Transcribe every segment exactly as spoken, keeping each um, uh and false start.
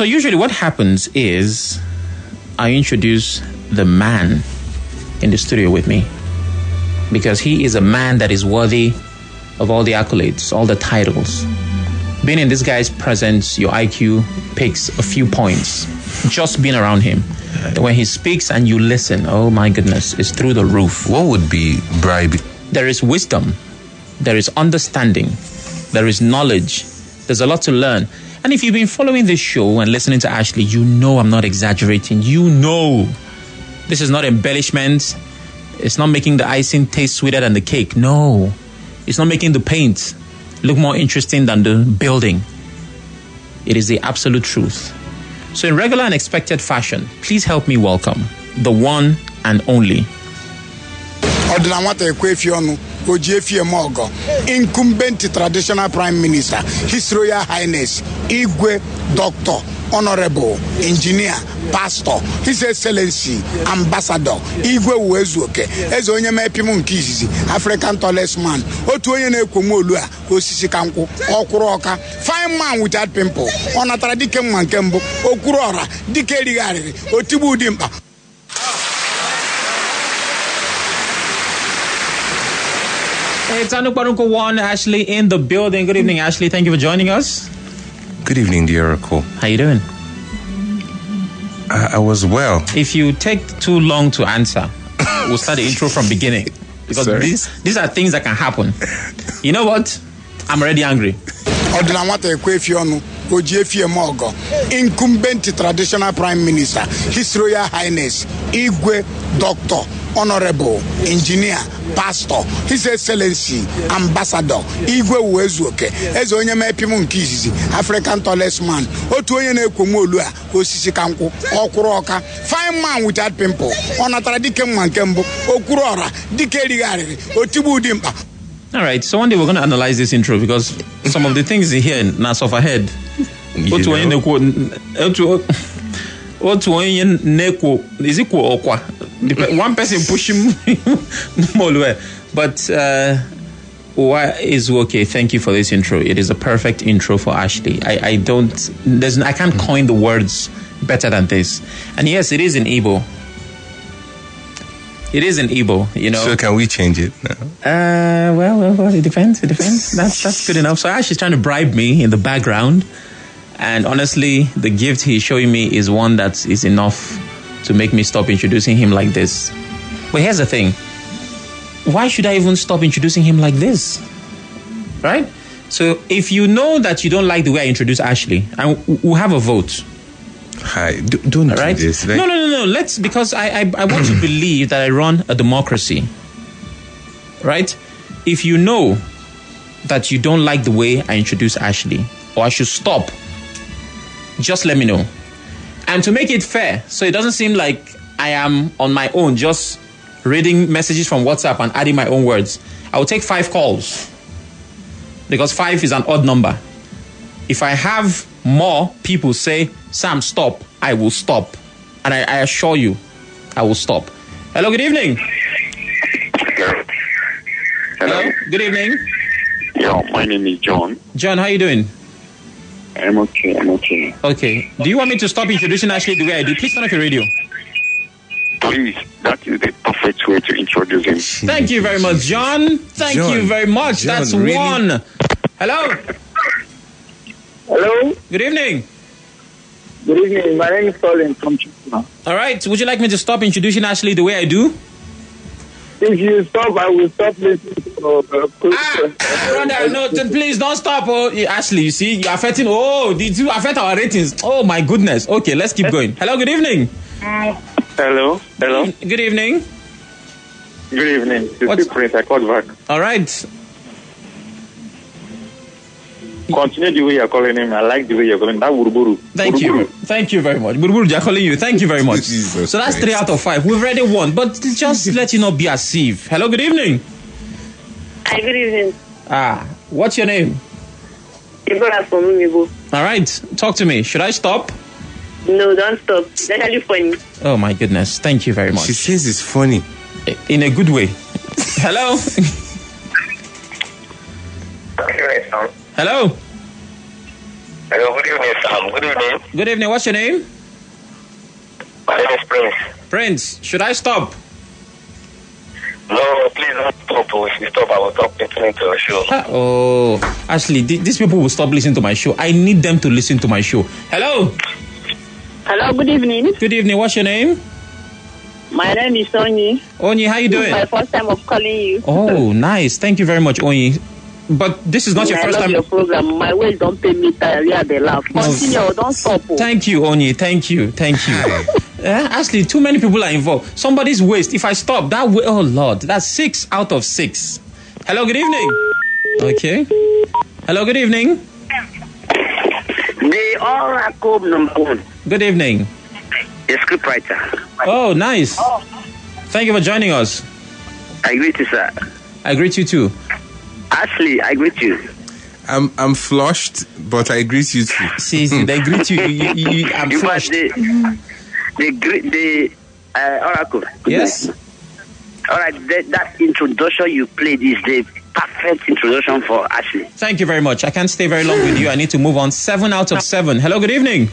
so usually what happens is I introduce the man in the studio with me because he is a man that is worthy of all the accolades, all the titles. Being in this guy's presence, your I Q picks a few points. Just being around him. When he speaks and you listen, oh my goodness, it's through the roof. What would be bribe? There is wisdom. There is understanding. There is knowledge. There's a lot to learn. And if you've been following this show and listening to Ashley, you know I'm not exaggerating. You know this is not embellishment. It's not making the icing taste sweeter than the cake. No. It's not making the paint look more interesting than the building. It is the absolute truth. So in regular and expected fashion, please help me welcome the one and only incumbent traditional prime minister, His Royal Highness Igwe Doctor Honorable Engineer Pastor His Excellency Ambassador Igwe Uwezuoke eze onye mepimu nke izizi African tallest man otu onye na-ekwomu olu a osisi kankwụ ọkwụrụ ọka fine man without pimple ọ natara dike mma nke mbụ okwuru ọra dike erigharịrị otigbu ụdị mkpa. It's Anuparuko One, Ashley in the building. Good evening, Ashley. Thank you for joining us. Good evening, dear Oracle. How you doing? I, I was well. If you take too long to answer, we'll start the intro from beginning. Because these, these are things that can happen. You know what? I'm already angry. Incumbent traditional prime minister, His Royal Highness Igwe Doctor Honorable Engineer Pastor His Excellency Ambassador Igwe Uwezuoke eze onye mepimu nke izizi African tallest man otu onye na-ekwomu olu a osisi kankwụ ọkwụrụ ọka fine man without pimple ọ natara dike mma nke mbụ okwuru ọra dike erigharịrị otigbu ụdị mkpa. All right, so one day we're going to analyze this intro because some of the things in here now off ahead. Otu onye na-ekwo otu onye na-ekwo is equal okwa. One person push him more, but uh, why is okay? Thank you for this intro. It is a perfect intro for Ashley. I, I don't, there's, I can't coin the words better than this. And yes, it is in Igbo. It is in Igbo, you know. So can we change it now? Uh, well, well, well, it depends. It depends. That's that's good enough. So Ashley's trying to bribe me in the background, and honestly, the gift he's showing me is one that is enough to make me stop introducing him like this. But here's the thing. Why should I even stop introducing him like this? Right? So if you know that you don't like the way I introduce Ashley, and we'll have a vote. Hi, do, don't right? do this. Like... No, no, no, no. Let's, because I, I, I want to believe that I run a democracy. Right? If you know that you don't like the way I introduce Ashley, or I should stop, just let me know. And to make it fair, so it doesn't seem like I am on my own, just reading messages from WhatsApp and adding my own words, I will take five calls. Because five is an odd number. If I have more people say, Sam, stop, I will stop. And I, I assure you, I will stop. Hello, good evening. Hello. Hello, good evening. Yeah, my name is John. John, how are you doing? I'm okay, I'm okay. Okay. Do you want me to stop introducing Ashley the way I do? Please turn off your radio. Please, that is the perfect way to introduce him. Thank you very much, John. Thank John, you very much. John, That's really? one. Hello. Hello. Good evening. Good evening. My name is Colin from China. All right. Would you like me to stop introducing Ashley the way I do? If you stop, I will stop listening to uh, Ah, brother, no, then please don't stop. Oh, Ashley, you see, you're affecting. Oh, did you affect our ratings? Oh, my goodness. Okay, let's keep going. Hello, good evening. Hello. Hello. Good evening. Good evening. This What's- is Prince. I called back. All right. Continue the way you're calling him. I like the way you're calling him. That Buruburu. Thank you. Thank you very much. Buruburu, they're calling you. Thank you very much. Jesus So that's Christ. three out of five. We've already won, but just let you not be as if. Hello, good evening. Hi, good evening. Ah, what's your name? Deborah from Umibo. All right, talk to me. Should I stop? No, don't stop. That's actually funny. Oh my goodness. Thank you very much. She says it's funny. In a good way. Hello? Hello? Hello, good evening, Sam. Good evening. Good evening. What's your name? My name is Prince. Prince. Should I stop? No, please don't stop. If you stop, I will stop listening to your show. Ah, oh, Ashley, th- these people will stop listening to my show. I need them to listen to my show. Hello. Hello, good evening. Good evening. What's your name? My name is Onyi. Onyi, how you This is doing? my first time of calling you. Oh, nice. Thank you very much, Onyi. But this is not your I first love time. your program. My ways don't pay me tired. Yeah, they laugh. Continue. Don't stop. Oh. Thank you, Onyi. Thank you. Thank you. Uh, Ashley, too many people are involved. Somebody's waste. If I stop, that way, oh Lord, that's six out of six. Hello, good evening. Okay. Hello, good evening. The Oracle number one, Good evening. the scriptwriter. Oh, nice. Thank you for joining us. I greet you, sir. I greet you too. Ashley, I greet you. I'm I'm flushed, but I greet you too. See, see, they greet you. you, you, you I'm You got flushed. the the gre- the uh, Oracle. Yes. All right, that, that introduction you played is the perfect introduction for Ashley. Thank you very much. I can't stay very long with you. I need to move on. Seven out of seven. Hello, good evening.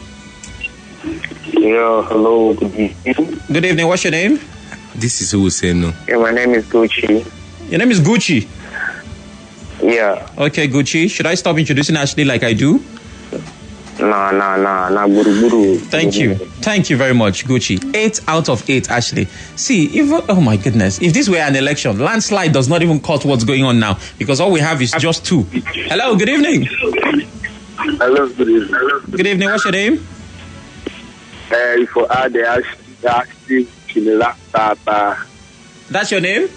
Yeah, hello, good evening. Good evening. What's your name? This is who will say no. Yeah, my name is Gucci. Your name is Gucci. Yeah. Okay, Gucci. Should I stop introducing Ashley like I do? Nah, nah, nah, nah, buru buru. Thank you. Thank you very much, Gucci. Eight out of eight, Ashley. See, if, oh my goodness, if this were an election, landslide does not even cut what's going on now because all we have is just two. Hello, good evening. Hello, good evening. Good evening. What's your name? Uh, for add the Ashley, Ashley, Chimela, Papa. That's your name?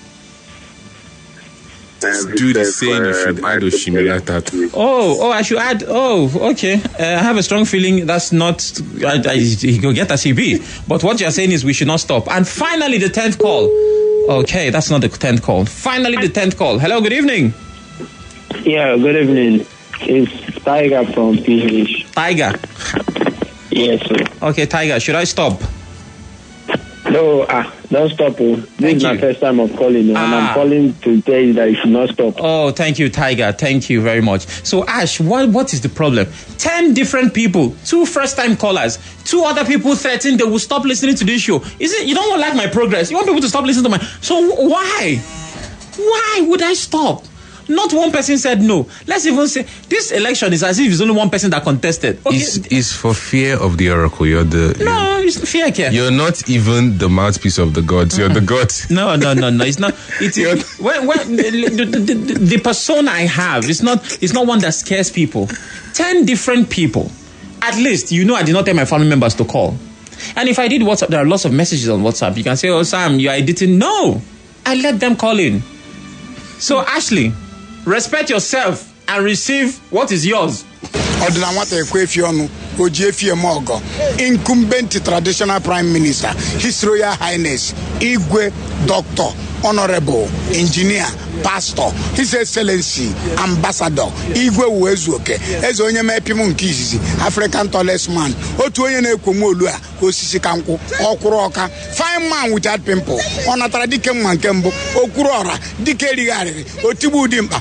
Do the same if you add Oshimila tattoo. Oh, oh, I should add. Oh, okay. Uh, I have a strong feeling that's not. I, I, he could get a C V. But what you're saying is we should not stop. And finally, the tenth call. Okay, that's not the tenth call. Finally, the tenth call. Hello, good evening. Yeah, good evening. It's Tiger from P H. Tiger. Yes, sir. Okay, Tiger. Should I stop? No, ah, don't stop. Oh. This Thank is my you. first time of calling, oh, and Ah. I'm calling to tell you that you should not stop. Oh, thank you, Tiger. Thank you very much. So, Ash, what what is the problem? Ten different people, two first-time callers, two other people threatened they will stop listening to this show. Is it you don't want to like my progress? You want people to stop listening to my? So why? Why would I stop? Not one person said no. Let's even say this election is as if it's only one person that contested. Okay. It's, it's for fear of the oracle. You're the you're, no, it's fear care. you're not even the mouthpiece of the gods. You're the gods. No, no, no, no. It's not. It is when, when the, the, the, the, the persona I have. It's not. It's not one that scares people. Ten different people. At least you know I did not tell my family members to call. And if I did WhatsApp, there are lots of messages on WhatsApp. You can say, "Oh, Sam, you are editing." No, I let them call in. So Ashley, respect yourself and receive what is yours. ọdịna nwata ekwe efi ọnụ o ji efi eme ọgọ incumbent traditional prime minister his royal highness igwe doctor honorable engineer pastor his excellency ambassador igwe uwezuoke eze onye mepim nke izizi african tallest man otu onye na-ekwomu olu a osisi ka nkwụ ọkwụrụ ọka fine man without pimple ọ natara dike mma nke mbụ okwuru ọra dike erighị arịrị otigbu ụdị mkpa.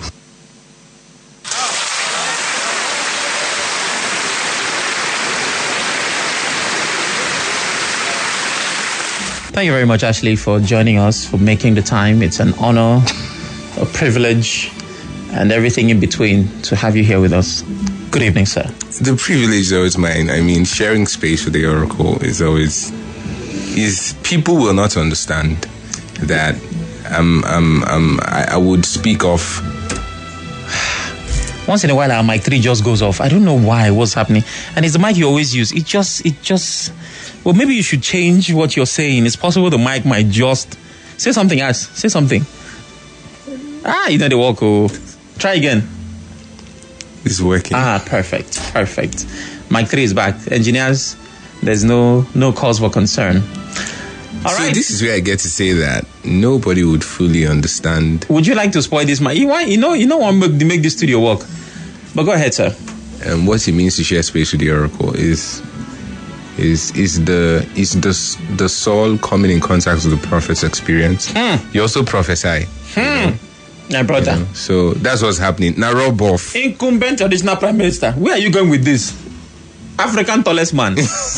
Thank you very much, Ashley, for joining us, for making the time. It's an honor, a privilege, and everything in between to have you here with us. Good evening, sir. The privilege is always mine. I mean, sharing space with the oracle is always is people will not understand that um um um I, I would speak of. Once in a while, our mic three just goes off. I don't know why, what's happening. And it's the mic you always use. It just, it just, well, maybe you should change what you're saying. It's possible the mic might just, say something else. Say something. Ah, you know the walk. Oh. Try again. It's working. Ah, perfect. Perfect. Mic three is back. Engineers, there's no, no cause for concern. All so right. this is where I get to say that nobody would fully understand. Would you like to spoil this mic? You, why, you know, you know, I make, make this studio work. But go ahead, sir. Um, what it means to share space with the oracle is is is the is the the soul coming in contact with the prophet's experience. Mm. You also prophesy. Hmm. My brother. You know? So that's what's happening. Now rub off. Incumbent traditional prime minister. Where are you going with this? African tallest man.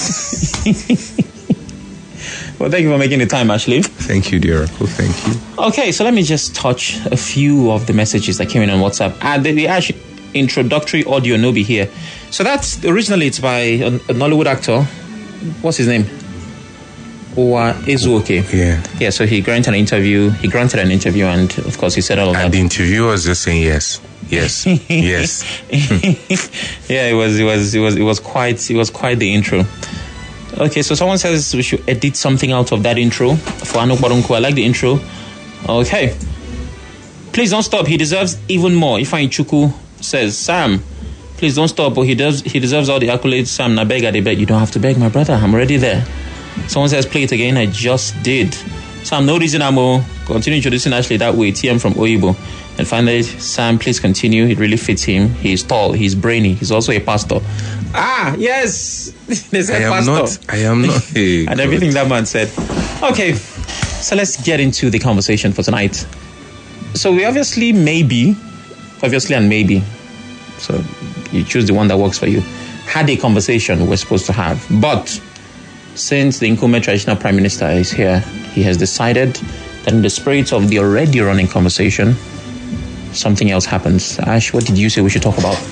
Well, thank you for making the time, Ashley. Thank you, dear Oracle. Thank you. Okay, so let me just touch a few of the messages that came in on WhatsApp. And the, the actually introductory audio no be here. So that's originally it's by a, a Nollywood actor. What's his name? Owa Ezuoke. Yeah. Yeah, so he granted an interview. He granted an interview, and of course, he said all of And that. the interviewer was just saying yes, yes, yes. Yeah, it was, it was, it was, it was quite, it was quite the intro. Okay, so someone says we should edit something out of that intro for Anu Barunku. I like the intro. Okay. Please don't stop. He deserves even more. Ifeanyi Chukwu says, Sam, please don't stop. But he does. He deserves all the accolades. Sam, na beg, I beg. You don't have to beg, my brother. I'm already there. Someone says, play it again. I just did. Sam, no reason I'm going continue introducing Ashley that way. T M from Oyibo. And finally, Sam, please continue. It really fits him. He's tall. He's brainy. He's also a pastor. Ah, yes. They said I am pastor. not. I am not. Hey, And God. everything that man said. Okay, so let's get into the conversation for tonight. So we obviously maybe, obviously and maybe, so you choose the one that works for you, had a conversation we're supposed to have. But since the incumbent traditional prime minister is here, he has decided that in the spirit of the already running conversation, something else happens. Ash, what did you say we should talk about?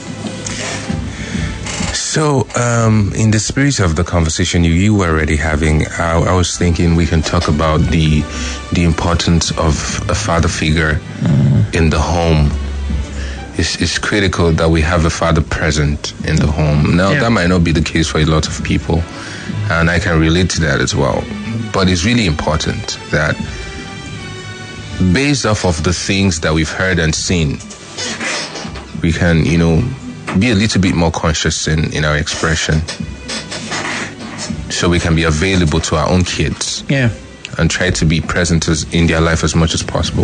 So, um, in the spirit of the conversation you, you were already having, I, I was thinking we can talk about the the importance of a father figure mm. in the home. It's, it's critical that we have a father present in the home. Now, Yeah. that might not be the case for a lot of people, and I can relate to that as well. But it's really important that, based off of the things that we've heard and seen, we can, you know, be a little bit more conscious in, in our expression, so we can be available to our own kids Yeah. and try to be present as, in their life as much as possible.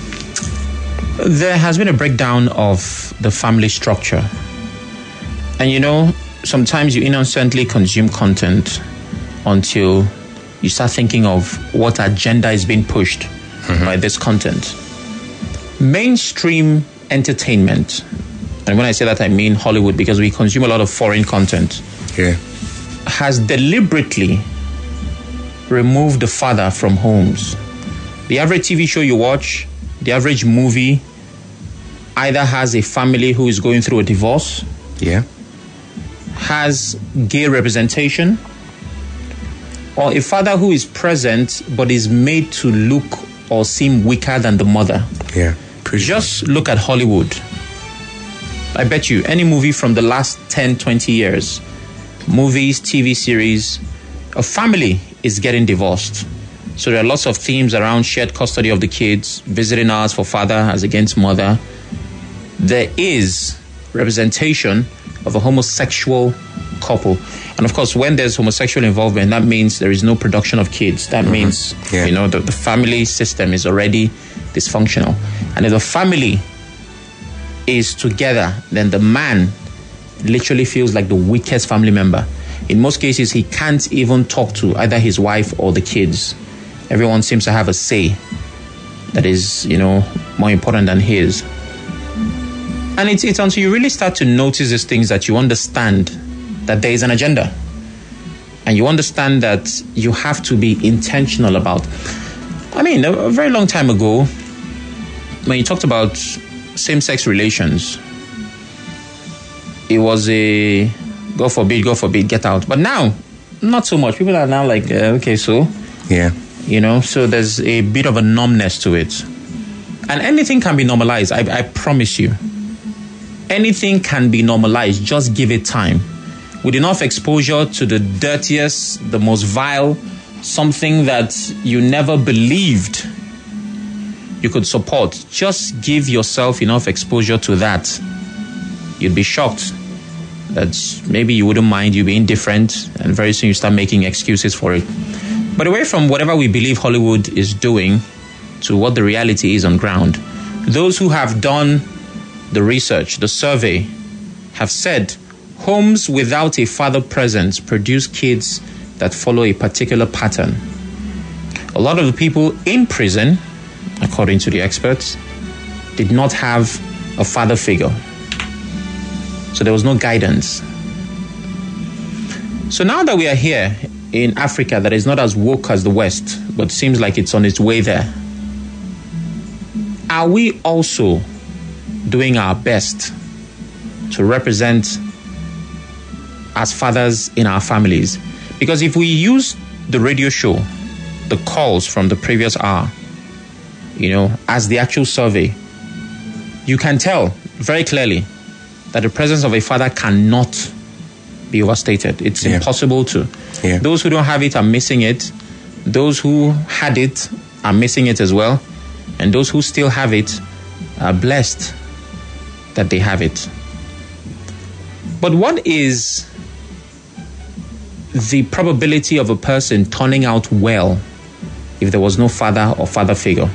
There has been a breakdown of the family structure. And you know, sometimes you innocently consume content until you start thinking of what agenda is being pushed mm-hmm. by this content. Mainstream entertainment, and when I say that I mean Hollywood, because we consume a lot of foreign content, Yeah. has deliberately removed the father from homes. The average T V show you watch, the average movie, either has a family who is going through a divorce, Yeah. has gay representation, or a father who is present but is made to look or seem weaker than the mother. Yeah. Pretty Just look at Hollywood. I bet you any movie from the last ten, twenty years, movies, T V series, a family is getting divorced. So there are lots of themes around shared custody of the kids, visiting hours for father as against mother. There is representation of a homosexual couple. And of course, when there's homosexual involvement, that means there is no production of kids. That mm-hmm. means, Yeah. you know, the, the family system is already dysfunctional. And if the family is together, then the man literally feels like the weakest family member. In most cases, he can't even talk to either his wife or the kids. Everyone seems to have a say that is, you know, more important than his. And it's, it's until you really start to notice these things that you understand that there is an agenda. And you understand that you have to be intentional about. I mean, a, a very long time ago, when you talked about same-sex relations, it was a God forbid, God forbid, get out. But now, not so much. People are now like, uh, okay, so, Yeah. you know, so there's a bit of a numbness to it. And anything can be normalized, I, I promise you. Anything can be normalized, just give it time. With enough exposure to the dirtiest, the most vile, something that you never believed you could support. Just give yourself enough exposure to that. You'd be shocked that maybe you wouldn't mind, you being different, and very soon you start making excuses for it. But away from whatever we believe Hollywood is doing to what the reality is on ground, those who have done the research, the survey, have said homes without a father presence produce kids that follow a particular pattern. A lot of the people in prison, according to the experts, did not have a father figure. So there was no guidance. So now that we are here in Africa that is not as woke as the West, but seems like it's on its way there, are we also doing our best to represent as fathers in our families? Because if we use the radio show, the calls from the previous hour, you know, as the actual survey, you can tell very clearly that the presence of a father cannot be overstated. It's Yeah. impossible to. Yeah. Those who don't have it are missing it. Those who had it are missing it as well. And those who still have it are blessed that they have it. But what is the probability of a person turning out well if there was no father or father figure?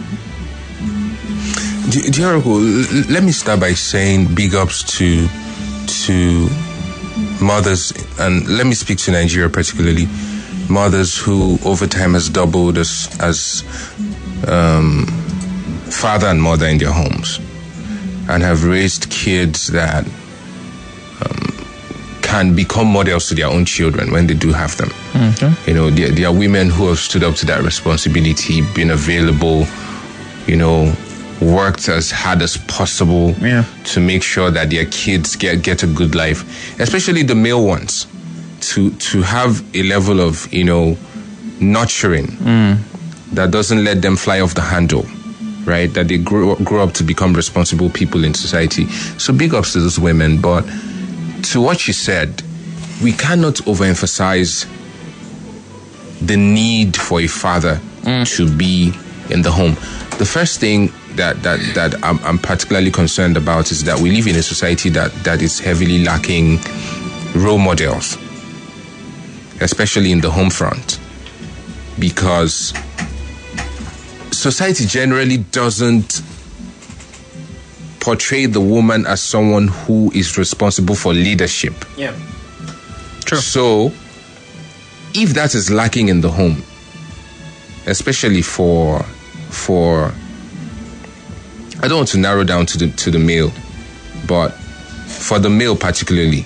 Jericho, let me start by saying big ups to to mothers, and let me speak to Nigeria particularly, mothers who over time has doubled as as um, father and mother in their homes, and have raised kids that um, can become models to their own children when they do have them. Mm-hmm. You know, there, there are women who have stood up to that responsibility, been available, you know, worked as hard as possible Yeah. to make sure that their kids get, get a good life, especially the male ones, to to have a level of, you know, nurturing Mm. that doesn't let them fly off the handle, right? That they grow, grow up to become responsible people in society. So big ups to those women. But to what you said, we cannot overemphasize the need for a father Mm. to be in the home. The first thing that that that I'm, I'm particularly concerned about is that we live in a society that that is heavily lacking role models, especially in the home front, because society generally doesn't portray the woman as someone who is responsible for leadership. Yeah. True. So, if that is lacking in the home, especially for for I don't want to narrow down to the to the male, but for the male particularly,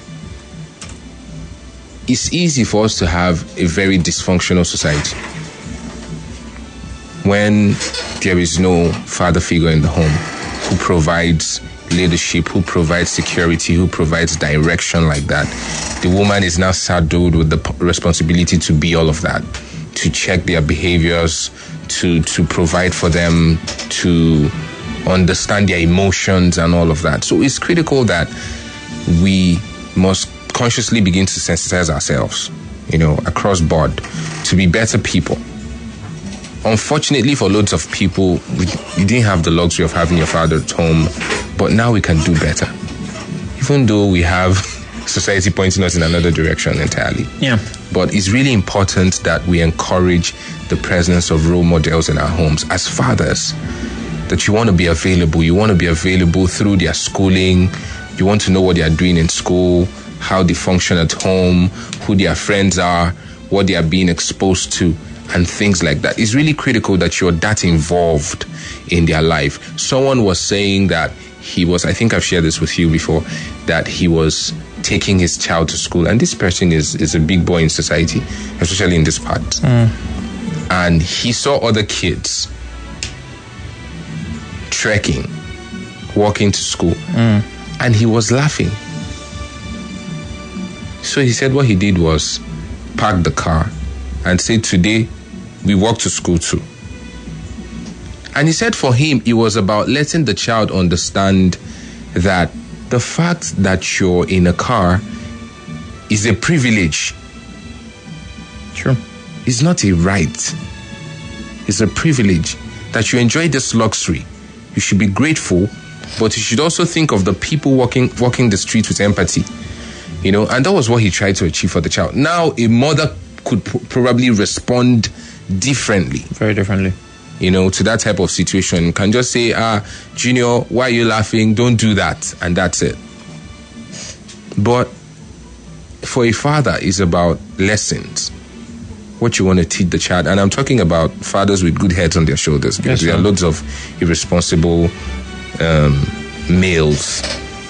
it's easy for us to have a very dysfunctional society when there is no father figure in the home who provides leadership, who provides security, who provides direction like that. The woman is now saddled with the p- responsibility to be all of that, to check their behaviors, to to provide for them, to understand their emotions and all of that. So it's critical that we must consciously begin to sensitize ourselves, you know, across board, to be better people. Unfortunately for loads of people, we, we didn't have the luxury of having your father at home, but now we can do better. Even though we have society pointing us in another direction entirely. Yeah. But it's really important that we encourage the presence of role models in our homes as fathers. That you want to be available. You want to be available through their schooling. You want to know what they are doing in school, how they function at home, who their friends are, what they are being exposed to, and things like that. It's really critical that you're that involved in their life. Someone was saying that he was, I think I've shared this with you before, that he was taking his child to school. And this person is, is a big boy in society, especially in this part. Mm. And he saw other kids trekking, walking to school, mm. and he was laughing. So he said what he did was park the car and say, today we walk to school too. And he said for him, it was about letting the child understand that the fact that you're in a car is a privilege. True. It's not a right. It's a privilege. That you enjoy this luxury. You should be grateful, but you should also think of the people walking walking the streets with empathy. You know, and that was what he tried to achieve for the child. Now, a mother could p- probably respond differently. Very differently. You know, to that type of situation. You can just say, ah, Junior, why are you laughing? Don't do that. And that's it. But for a father, it's about lessons. What you want to teach the child. And I'm talking about fathers with good heads on their shoulders, because yes, there are loads of irresponsible um, males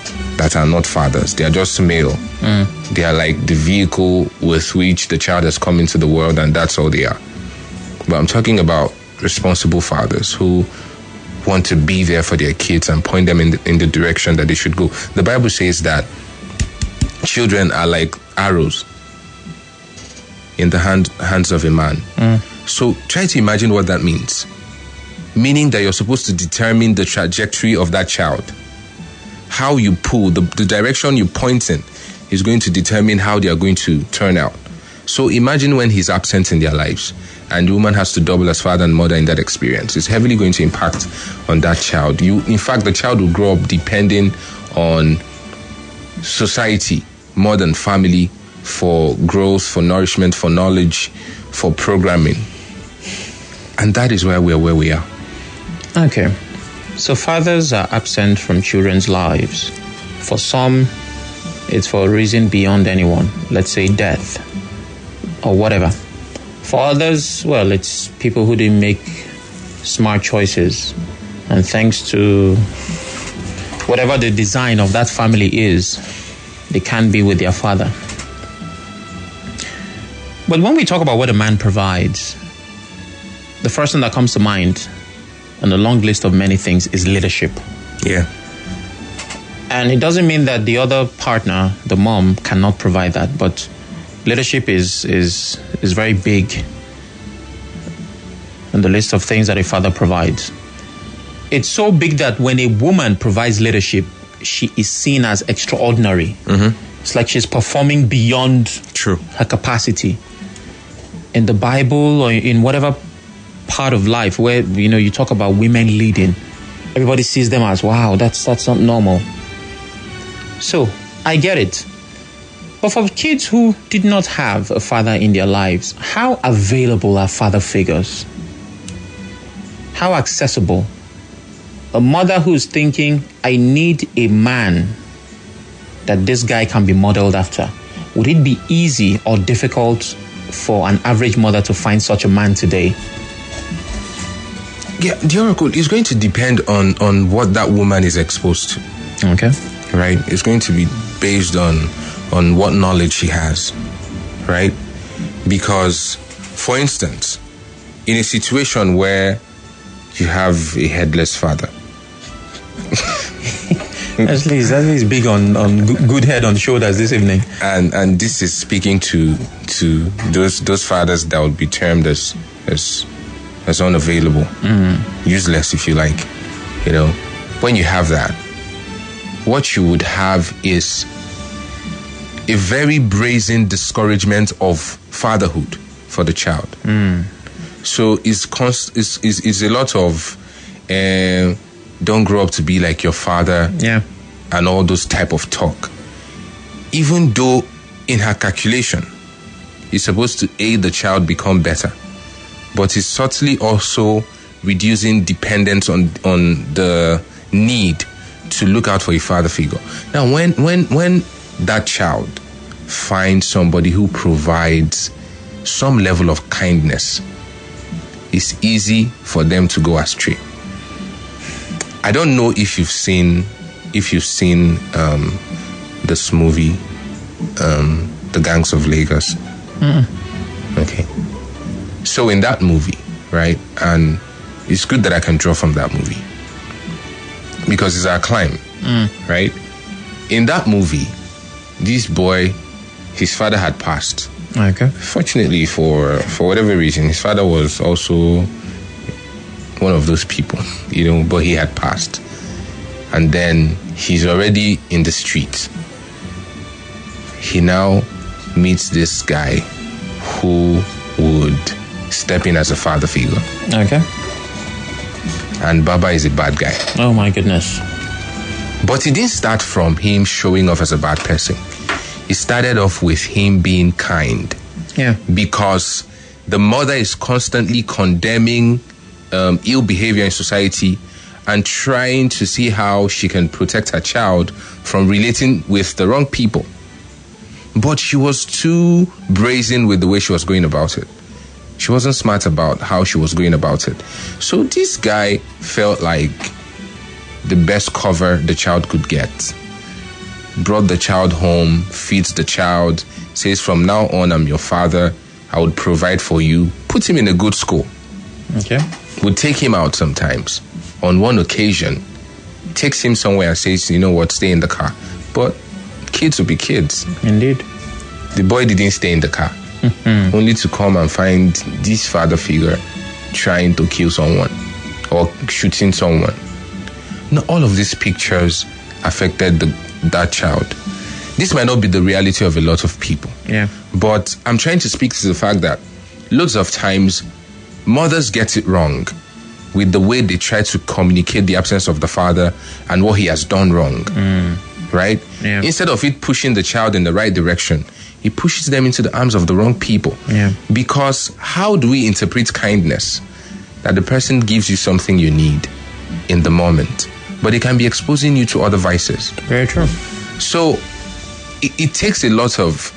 that are not fathers. They are just male. Mm. They are like the vehicle with which the child has come into the world, and that's all they are. But I'm talking about responsible fathers who want to be there for their kids and point them in the, in the direction that they should go. The Bible says that children are like arrows in the hand, hands of a man. Mm. So try to imagine what that means. Meaning that you're supposed to determine the trajectory of that child. How you pull, the, the direction you point in is going to determine how they are going to turn out. So imagine when he's absent in their lives and the woman has to double as father and mother in that experience. It's heavily going to impact on that child. You, in fact, the child will grow up depending on society more than family for growth, for nourishment, for knowledge, for programming. And that is why we are where we are. Okay. So fathers are absent from children's lives. For some, it's for a reason beyond anyone. Let's say death or whatever. For others, well, it's people who didn't make smart choices. And thanks to whatever the design of that family is, they can't be with their father. But when we talk about what a man provides, the first thing that comes to mind on the long list of many things is leadership. Yeah. And it doesn't mean that the other partner, the mom, cannot provide that, but leadership is is is very big on the list of things that a father provides. It's so big that when a woman provides leadership, she is seen as extraordinary. Mm-hmm. It's like she's performing beyond True. her capacity. In the Bible or in whatever part of life where, you know, you talk about women leading, everybody sees them as, wow, that's that's not normal. So I get it. But for kids who did not have a father in their lives, how available are father figures? How accessible? A mother who's thinking, I need a man that this guy can be modeled after. Would it be easy or difficult for an average mother to find such a man today? Yeah, the oracle is going to depend on, on what that woman is exposed to. Okay. Right? It's going to be based on on what knowledge she has. Right? Because, for instance, in a situation where you have a headless father. Actually, Zazmi is big on, on good head on shoulders this evening. And and this is speaking to to those those fathers that would be termed as as as unavailable, mm. useless if you like. You know, when you have that, what you would have is a very brazen discouragement of fatherhood for the child. Mm. So it's const is is is a lot of uh, don't grow up to be like your father, yeah, and all those type of talk. Even though in her calculation, it's supposed to aid the child become better, but it's subtly also reducing dependence on on the need to look out for a father figure. Now, when when when that child finds somebody who provides some level of kindness, it's easy for them to go astray. I don't know if you've seen if you've seen um, this movie, um, The Gangs of Lagos. Mm. Okay. So in that movie, right, and it's good that I can draw from that movie because it's our climb, mm. right? In that movie, this boy, his father had passed. Okay. Fortunately, for for whatever reason, his father was also one of those people, you know, but he had passed. And then he's already in the street. He now meets this guy who would step in as a father figure. Okay. And Baba is a bad guy. Oh my goodness. But it didn't start from him showing off as a bad person. It started off with him being kind. Yeah. Because the mother is constantly condemning um, ill behavior in society and trying to see how she can protect her child from relating with the wrong people. But she was too brazen with the way she was going about it. She wasn't smart about how she was going about it. So this guy felt like the best cover the child could get brought the child home, feeds the child, says, from now on, I'm your father, I would provide for you, put him in a good school. Okay. Would take him out sometimes. On one occasion, takes him somewhere and says, you know what, stay in the car. But kids will be kids. Indeed. The boy didn't stay in the car. Mm-hmm. Only to come and find this father figure trying to kill someone or shooting someone. Now, all of these pictures affected the, that child. This might not be the reality of a lot of people. Yeah. But I'm trying to speak to the fact that loads of times mothers get it wrong with the way they try to communicate the absence of the father and what he has done wrong. Mm. Right? Yeah. Instead of it pushing the child in the right direction, it pushes them into the arms of the wrong people. Yeah. Because how do we interpret kindness? That the person gives you something you need in the moment, but it can be exposing you to other vices. Very true. So it, it takes a lot of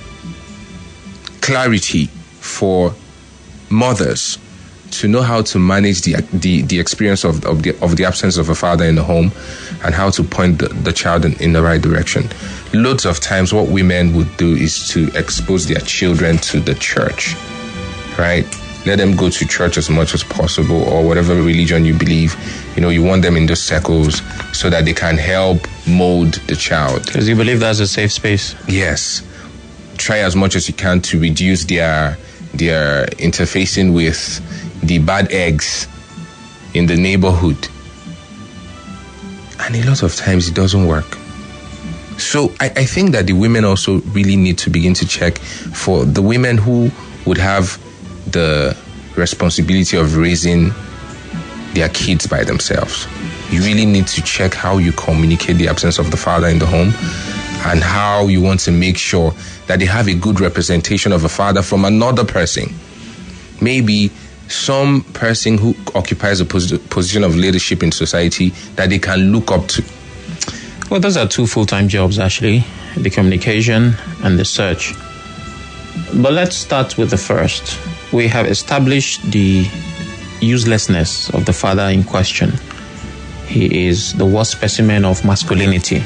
clarity for mothers to know how to manage the the, the experience of, of the of the absence of a father in the home, and how to point the, the child in, in the right direction. Loads of times what women would do is to expose their children to the church, right? Let them go to church as much as possible, or whatever religion you believe. You know, you want them in those circles so that they can help mold the child. Because you believe that's a safe space. Yes. Try as much as you can to reduce their their interfacing with the bad eggs in the neighborhood. And a lot of times it doesn't work. So I, I think that the women also really need to begin to check for the women who would have the responsibility of raising their kids by themselves. You really need to check how you communicate the absence of the father in the home, and how you want to make sure that they have a good representation of a father from another person. Maybe some person who occupies a pos- position of leadership in society that they can look up to. Well, those are two full-time jobs, actually, the communication and the search. But let's start with the first. We have established the uselessness of the father in question. He is the worst specimen of masculinity.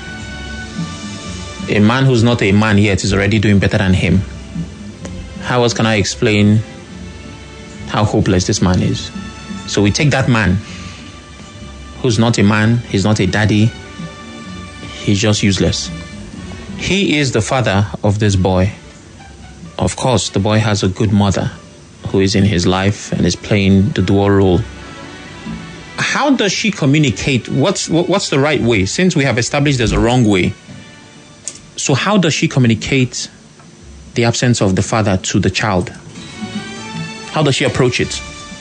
A man who's not a man yet is already doing better than him. How else can I explain how hopeless this man is? So we take that man who's not a man, he's not a daddy, he's just useless. He is the father of this boy. Of course, the boy has a good mother who is in his life and is playing the dual role. How does she communicate? What's what's the right way? Since we have established there's a wrong way. So how does she communicate the absence of the father to the child? How does she approach it?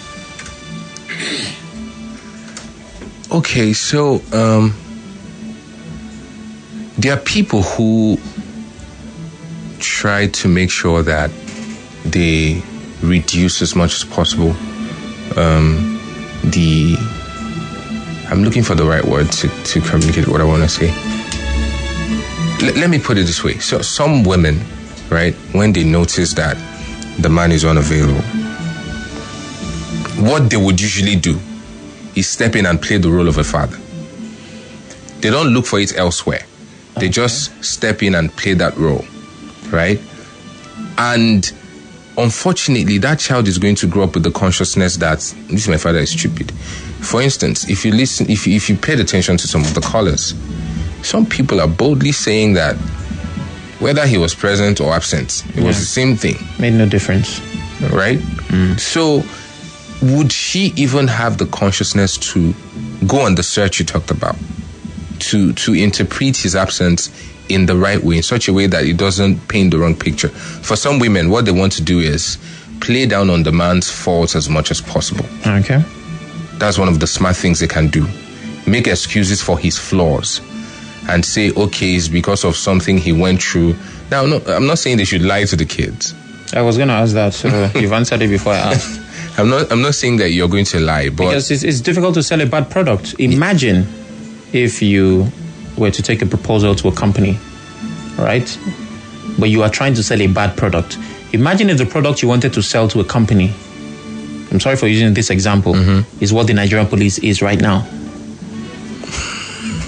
Okay, so um, there are people who try to make sure that they reduce as much as possible um, the... I'm looking for the right word to, to communicate what I want to say. L- let me put it this way. So some women, right, when they notice that the man is unavailable, what they would usually do is step in and play the role of a father. They don't look for it elsewhere. They okay. just step in and play that role, right? And unfortunately, that child is going to grow up with the consciousness that this my father is stupid. For instance, if you listen, if you, if you paid attention to some of the callers, some people are boldly saying that whether he was present or absent, it yeah. was the same thing. Made no difference. Right? Mm. So, would she even have the consciousness to go on the search you talked about? To, to interpret his absence in the right way, in such a way that it doesn't paint the wrong picture. For some women, what they want to do is play down on the man's faults as much as possible. Okay. That's one of the smart things they can do. Make excuses for his flaws and say, okay, it's because of something he went through. Now, no, I'm not saying they should lie to the kids. I was going to ask that, so you've answered it before I asked. I'm not I'm not saying that you're going to lie, but... Because it's, it's difficult to sell a bad product. Imagine if you were to take a proposal to a company, right? But you are trying to sell a bad product. Imagine if the product you wanted to sell to a company, I'm sorry for using this example, mm-hmm. is what the Nigerian police is right now.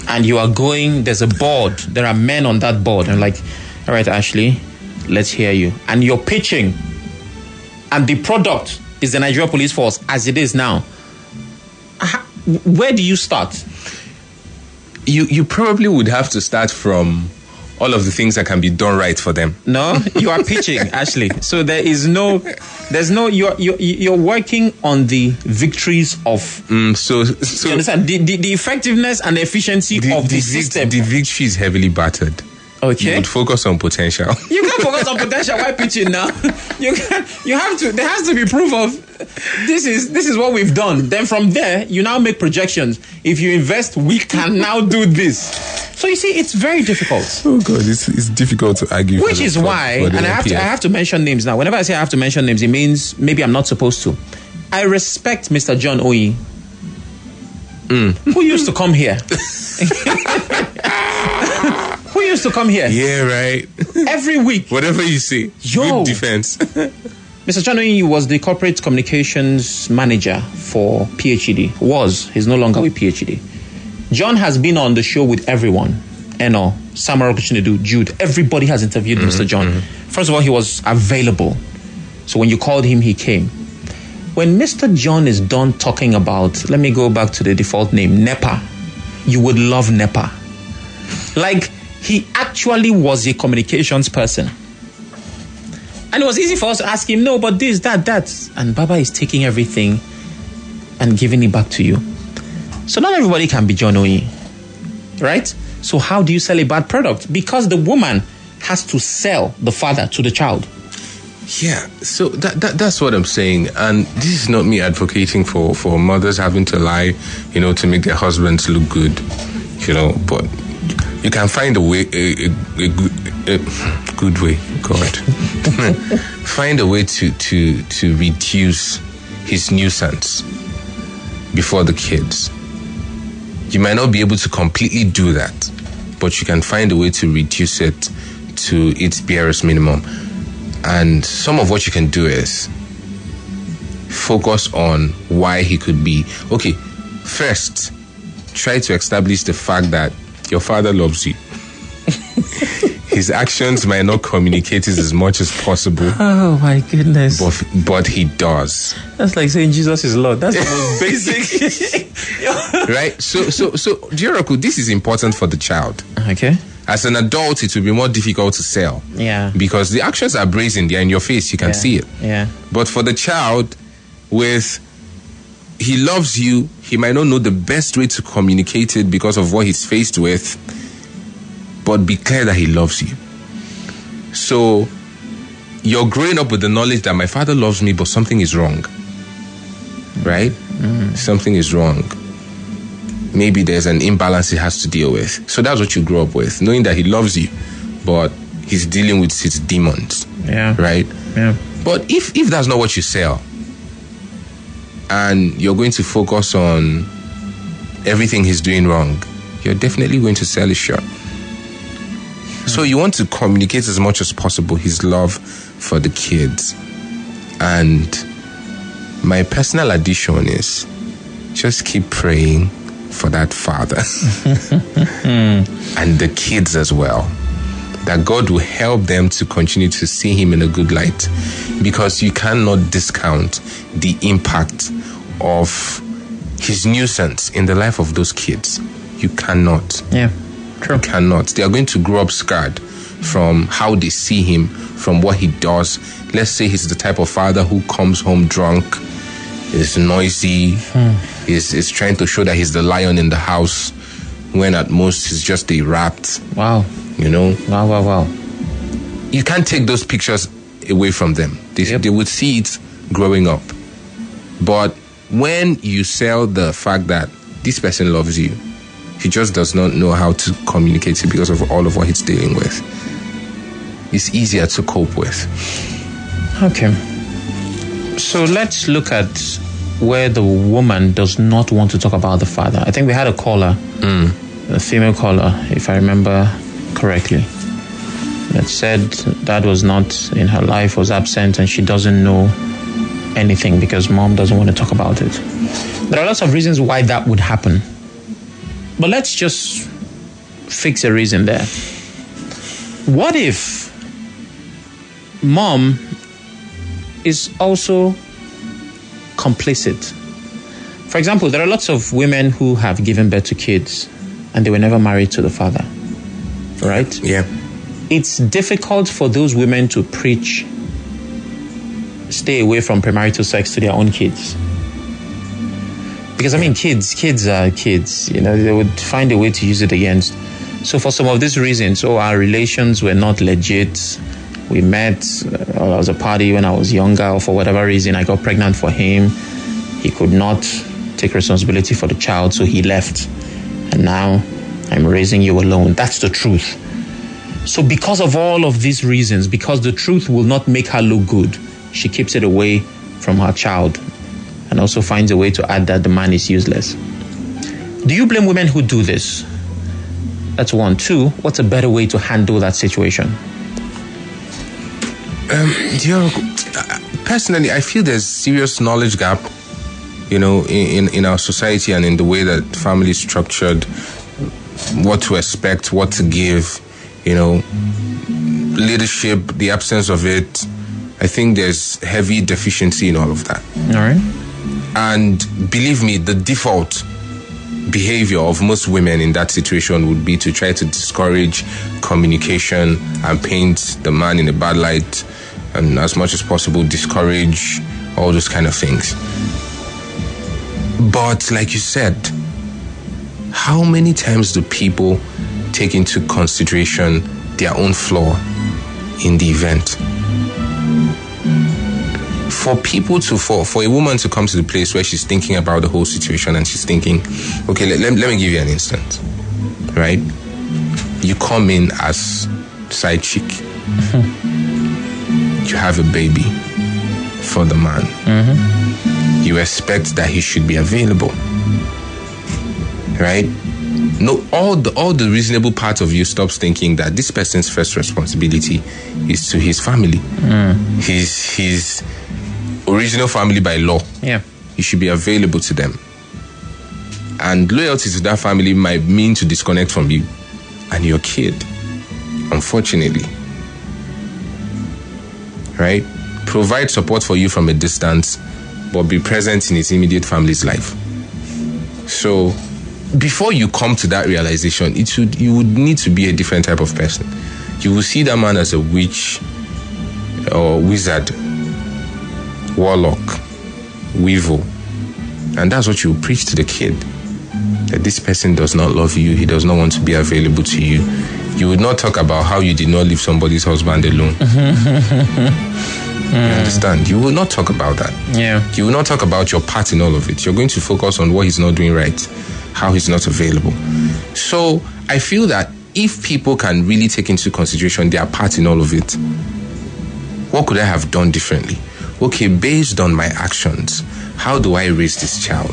and you are going, there's a board, there are men on that board, and like, all right, Ashley, let's hear you. And you're pitching, and the product is the Nigeria Police Force as it is now. How, where do you start? You you probably would have to start from all of the things that can be done right for them. No, you are pitching, Ashley. So there is no, there's no, you're you're, you're working on the victories of. Mm, so, so you understand the, the the effectiveness and the efficiency the, of the, the system. The victory is heavily battered. Okay. You would focus on potential. You can't focus on potential while pitching now. You can you have to there has to be proof of this is this is what we've done. Then from there you now make projections. If you invest, we can now do this. So you see, it's very difficult. Oh God, it's it's difficult to argue. Which is the, why, for the and I have to I have to mention names now. Whenever I say I have to mention names, it means maybe I'm not supposed to. I respect Mister John Oyi, mm. who used to come here. Who used to come here? Yeah, right. Every week. Whatever you say. Yo. Good defense. Mister John Oyi was the corporate communications manager for P H E D. Was. He's no longer with P H E D. John has been on the show with everyone. Eno, Samara Okuchinedu, Jude. Everybody has interviewed mm-hmm, Mister John. Mm-hmm. First of all, he was available. So when you called him, he came. When Mister John is done talking about, let me go back to the default name, NEPA. You would love NEPA. Like, he actually was a communications person. And it was easy for us to ask him, no, but this, that, that. And Baba is taking everything and giving it back to you. So not everybody can be John Oyi, right? So how do you sell a bad product? Because the woman has to sell the father to the child. Yeah, so that, that that's what I'm saying. And this is not me advocating for, for mothers having to lie, you know, to make their husbands look good, you know, but you can find a way, a, a, a, good, a good way, God. Find a way to, to, to reduce his nuisance before the kids. You might not be able to completely do that, but you can find a way to reduce it to its barest minimum. And some of what you can do is focus on why he could be. Okay, first, try to establish the fact that your father loves you. His actions might not communicate it as much as possible. Oh my goodness. But, but he does. That's like saying Jesus is Lord. That's the most basic. Right? So, so, so, Jiraku, this is important for the child. Okay. As an adult, it will be more difficult to sell. Yeah. Because the actions are brazen. They're in your face. You can yeah. see it. Yeah. But for the child, with he loves you, he might not know the best way to communicate it because of what he's faced with. But be clear that he loves you. So you're growing up with the knowledge that my father loves me, but something is wrong. Right? Mm. Something is wrong. Maybe there's an imbalance he has to deal with. So that's what you grew up with, knowing that he loves you, but he's dealing with his demons. Yeah. Right? Yeah. But if, if that's not what you sell, and you're going to focus on everything he's doing wrong, you're definitely going to sell it short. So you want to communicate as much as possible his love for the kids. And my personal addition is just keep praying for that father and the kids as well. That God will help them to continue to see him in a good light. Because you cannot discount the impact of his nuisance in the life of those kids. You cannot. Yeah. True. Cannot. They are going to grow up scarred from how they see him, from what he does. Let's say he's the type of father who comes home drunk, is noisy, hmm. is is trying to show that he's the lion in the house, when at most he's just a rat. Wow. You know? Wow, wow, wow. You can't take those pictures away from them. They, yep. they would see it growing up. But when you sell the fact that this person loves you, he just does not know how to communicate it because of all of what he's dealing with, it's easier to cope with. Okay. So let's look at where the woman does not want to talk about the father. I think we had a caller, mm. a female caller, if I remember correctly, that said dad was not in her life, was absent, and she doesn't know anything because mom doesn't want to talk about it. There are lots of reasons why that would happen. But let's just fix a reason there. What if mom is also complicit? For example, there are lots of women who have given birth to kids and they were never married to the father, right? Yeah. It's difficult for those women to preach stay away from premarital sex to their own kids. Because, I mean, kids, kids are kids, you know, they would find a way to use it against. So for some of these reasons, oh, our relations were not legit. We met, uh, I was a party when I was younger, or for whatever reason, I got pregnant for him. He could not take responsibility for the child, so he left. And now I'm raising you alone. That's the truth. So because of all of these reasons, because the truth will not make her look good, she keeps it away from her child and also finds a way to add that the man is useless. Do you blame women who do this? That's one. Two, what's a better way to handle that situation? Um, you know, personally, I feel there's serious knowledge gap, you know, in, in, in our society and in the way that family is structured, what to expect, what to give, you know, leadership, the absence of it. I think there's heavy deficiency in all of that. All right. And believe me, the default behavior of most women in that situation would be to try to discourage communication and paint the man in a bad light, and as much as possible discourage all those kind of things. But like you said, how many times do people take into consideration their own flaw in the event? For people to, for, for a woman to come to the place where she's thinking about the whole situation and she's thinking, okay, let, let, let me give you an instance, right? You come in as side chick. Mm-hmm. You have a baby for the man. Mm-hmm. You expect that he should be available, right? No, all the all the reasonable part of you stops thinking that this person's first responsibility is to his family. Mm. His his original family by law. Yeah. He should be available to them. And loyalty to that family might mean to disconnect from you and your kid, unfortunately. Right? Provide support for you from a distance, but be present in his immediate family's life. So before you come to that realization, it should you would need to be a different type of person. You will see that man as a witch or wizard, warlock, weevil, and that's what you preach to the kid. That this person does not love you, he does not want to be available to you. You would not talk about how you did not leave somebody's husband alone. You understand? You will not talk about that. Yeah. You will not talk about your part in all of it. You're going to focus on what he's not doing right, how he's not available. So I feel that if people can really take into consideration their part in all of it, what could I have done differently? Okay, based on my actions, how do I raise this child?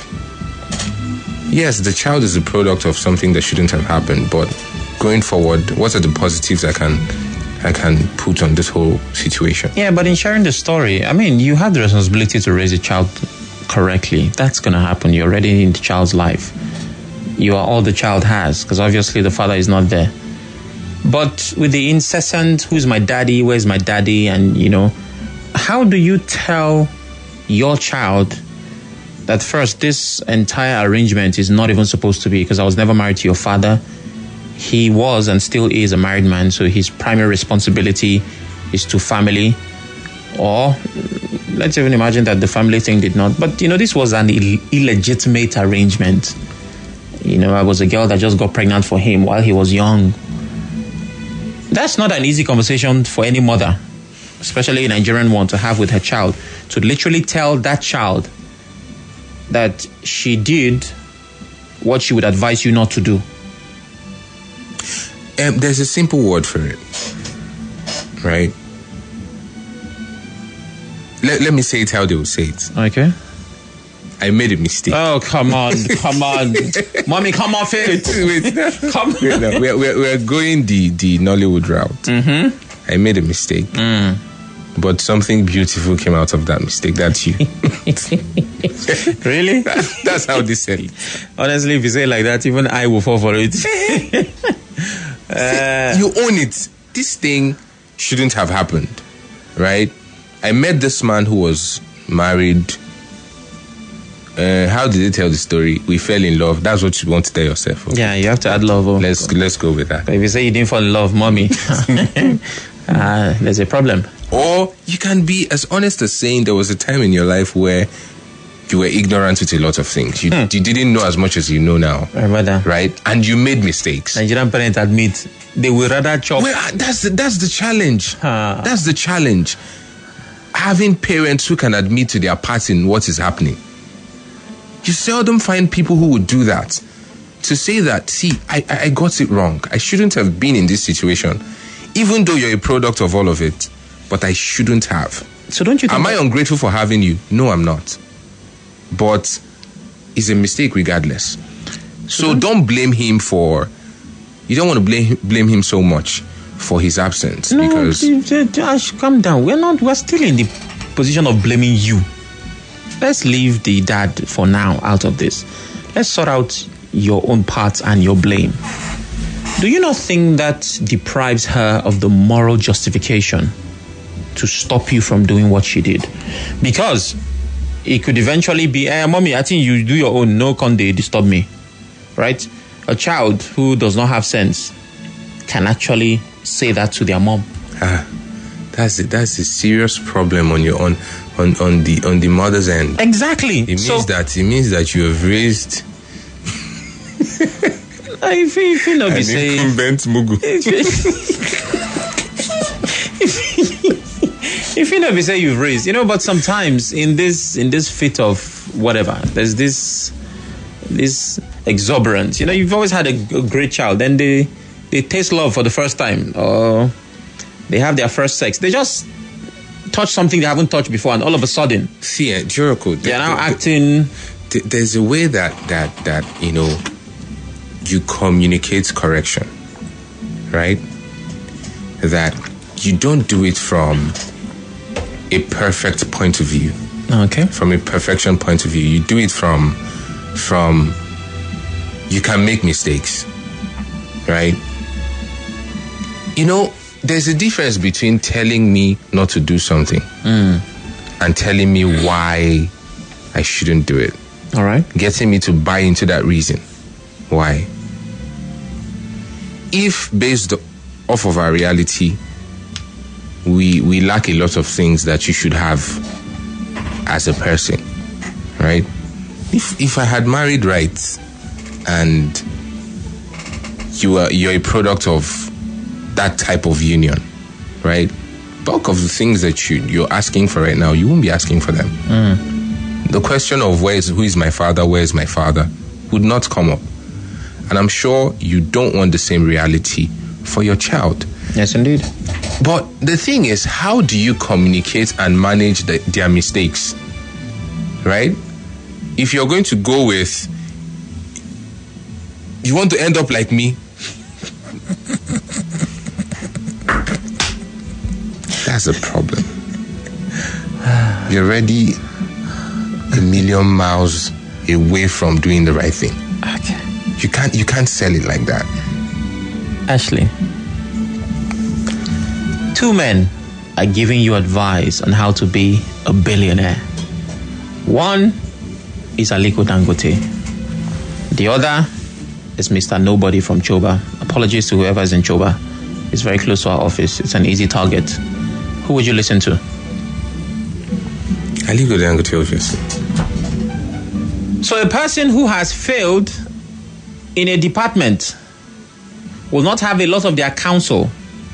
Yes, the child is a product of something that shouldn't have happened, but going forward, what are the positives I can I can put on this whole situation? Yeah, but in sharing the story, I mean, you have the responsibility to raise a child correctly. That's going to happen. You're already in the child's life. You are all the child has, because obviously the father is not there. But with the incessant, who's my daddy, where's my daddy, and, you know, how do you tell your child that first, this entire arrangement is not even supposed to be, because I was never married to your father. He was and still is a married man, so his primary responsibility is to family. Or let's even imagine that the family thing did not. But, you know, this was an Ill- illegitimate arrangement. You know, I was a girl that just got pregnant for him while he was young. That's not an easy conversation for any mother, especially a Nigerian one, to have with her child. To literally tell that child that she did what she would advise you not to do. Um, there's a simple word for it, right? Let, let me say it how they will say it. Okay. I made a mistake. Oh, come on, come on. Mommy, come off it. Wait, come wait, no, we're, we're, we're going the, the Nollywood route. Mm-hmm. I made a mistake. Mm. but something beautiful came out of that mistake. That's you. Really? That, that's how they said it. Honestly, if you say it like that, even I will fall for it. uh, You own it. This thing shouldn't have happened, right? I met this man who was married. Uh, how did they tell the story? We fell in love. That's what you want to tell yourself. Okay? yeah, you have to add love. Oh. Let's let's go with that. But if you say you didn't fall in love, mommy, uh, there's a problem. Or you can be as honest as saying there was a time in your life where you were ignorant with a lot of things. You, Hmm. you didn't know as much as you know now, My brother, right? And you made mistakes. Nigerian parents admit they will rather chop. Well, uh, that's the, that's the challenge. Ah. That's the challenge. Having parents who can admit to their part in what is happening. You seldom find people who would do that. To say that, see, I, I I got it wrong. I shouldn't have been in this situation. Even though you're a product of all of it, but I shouldn't have. So don't you think Am I that- ungrateful for having you? No, I'm not. But it's a mistake regardless. So don't blame him for... You don't want to blame blame him so much for his absence. No, because d- d- d- Ash, calm down. We're not. We're still in the position of blaming you. Let's leave the dad for now out of this. Let's sort out your own part and your blame. Do you not think that deprives her of the moral justification to stop you from doing what she did? Because it could eventually be, eh, mommy, I think you do your own. No conde disturb me, right? A child who does not have sense can actually say that to their mom. ah, that's it. That's a serious problem on your on on on the on the mother's end. Exactly. It means so, that it means that you have raised if you, if you not be an saying, incumbent mugu. if you never say you've raised, you know, but sometimes in this in this fit of whatever, there's this this exuberance. You know, you've always had a, a great child, then they they taste love for the first time, or they have their first sex. They just touch something they haven't touched before, and all of a sudden See, uh, Jericho, they're now th- th- acting. th- there's a way that that that you know you communicate correction, right? That you don't do it from a perfect point of view, Okay. from a perfection point of view. You do it from from you can make mistakes, right? You know, there's a difference between telling me not to do something and telling me why I shouldn't do it. All right. Getting me to buy into that reason. Why? If based off of our reality, we we lack a lot of things that you should have as a person, right? If if I had married right and you are you're a product of that type of union, right? Bulk of the things that you you're asking for right now, you won't be asking for them. The question of where is who is my father, where is my father, would not come up. And I'm sure you don't want the same reality for your child. Yes, indeed. But the thing is, how do you communicate and manage the, their mistakes? Right? If you're going to go with, you want to end up like me, that's a problem. You're already a million miles away from doing the right thing. Okay. You can't you can't sell it like that. Ashley, two men are giving you advice on how to be a billionaire. One is Aliko Dangote. The other is Mister Nobody from Choba. Apologies to whoever is in Choba. It's very close to our office. It's an easy target. Who would you listen to? Aliko Dangote, obviously. So a person who has failed in a department will not have a lot of their counsel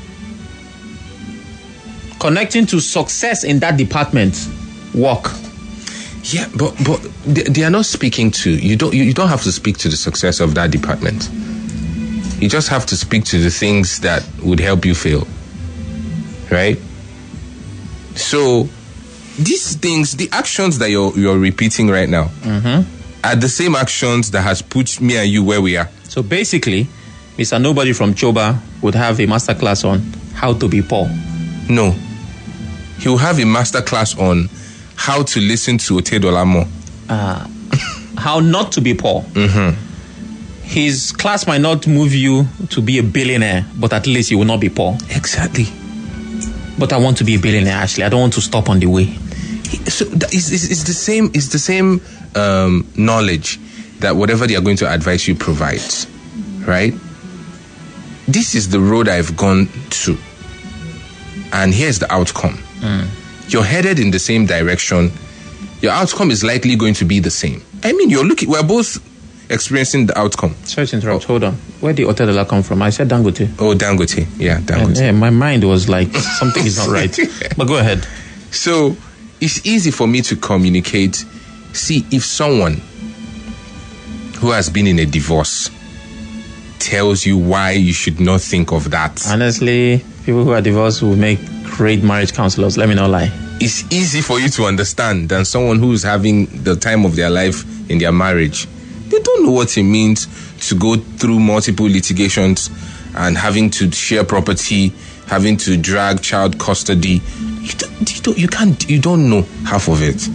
connecting to success in that department work. Yeah, but but they, they are not speaking to you. Don't you, you don't have to speak to the success of that department. You just have to speak to the things that would help you fail, right? So these things, the actions that you're you're repeating right now, are the same actions that has put me and you where we are. So basically, Mister Nobody from Choba would have a masterclass on how to be poor. No, he'll have a master class on how to listen to Otedolamo. Uh, how not to be poor. Mm-hmm. His class might not move you to be a billionaire, but at least you will not be poor. Exactly. But I want to be a billionaire, actually. I don't want to stop on the way. So it's, it's, it's the same. It's the same um, knowledge that whatever they are going to advise you provides, right? This is the road I've gone to, and here's the outcome. Mm. You're headed in the same direction. Your outcome is likely going to be the same. I mean, you're looking. We're both experiencing the outcome. Sorry to interrupt. Oh. Hold on. Where did Otedola come from? I said Dangote. Oh, Dangote. Yeah, Dangote. And, yeah, my mind was like, something is not right. But go ahead. So, it's easy for me to communicate. See, if someone who has been in a divorce tells you why you should not think of that. Honestly, people who are divorced will make great marriage counselors. Let me not lie. It's easy for you to understand than someone who's having the time of their life in their marriage. They don't know what it means to go through multiple litigations and having to share property, having to drag child custody. You don't, you don't, you can't, you don't know half of it.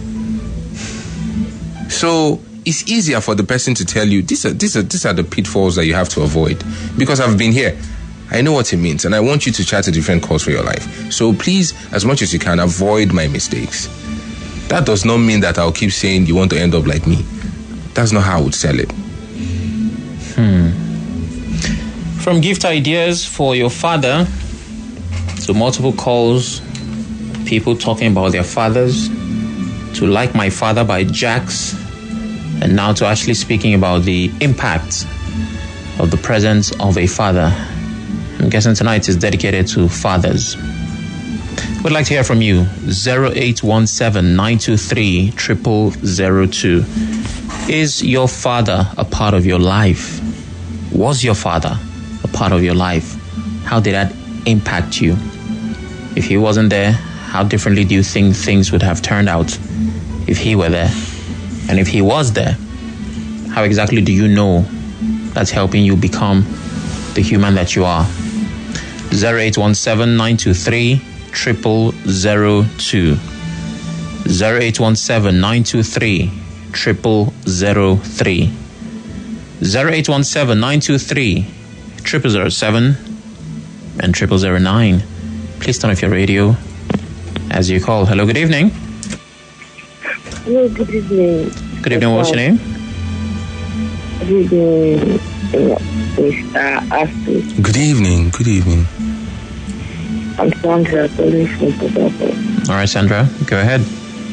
So it's easier for the person to tell you these are these are these are the pitfalls that you have to avoid, because I've been here. I know what it means, and I want you to chart a different course for your life. So please, as much as you can, avoid my mistakes. That does not mean that I'll keep saying you want to end up like me. That's not how I would sell it. Hmm. From gift ideas for your father to multiple calls, people talking about their fathers, to Like My Father by Jax, and now to actually speaking about the impact of the presence of a father. I'm guessing tonight is dedicated to fathers. We'd like to hear from you. zero eight one seven, nine two three, zero zero zero two. Is your father a part of your life? Was your father a part of your life? How did that impact you? If he wasn't there, how differently do you think things would have turned out if he were there? And if he was there, how exactly do you know that's helping you become the human that you are? zero eight one seven, nine two three, zero zero zero two. zero eight one seven, nine two three, zero zero zero three. zero eight one seven, nine two three, zero zero zero seven and zero zero zero nine. Please turn off your radio as you call. Hello, good evening. Hello, good evening. Good evening, what's your name? Good evening, Mister Ashley. Good evening. Good evening. I'm Sandra, calling from Port Harcourt. All right, Sandra, go ahead.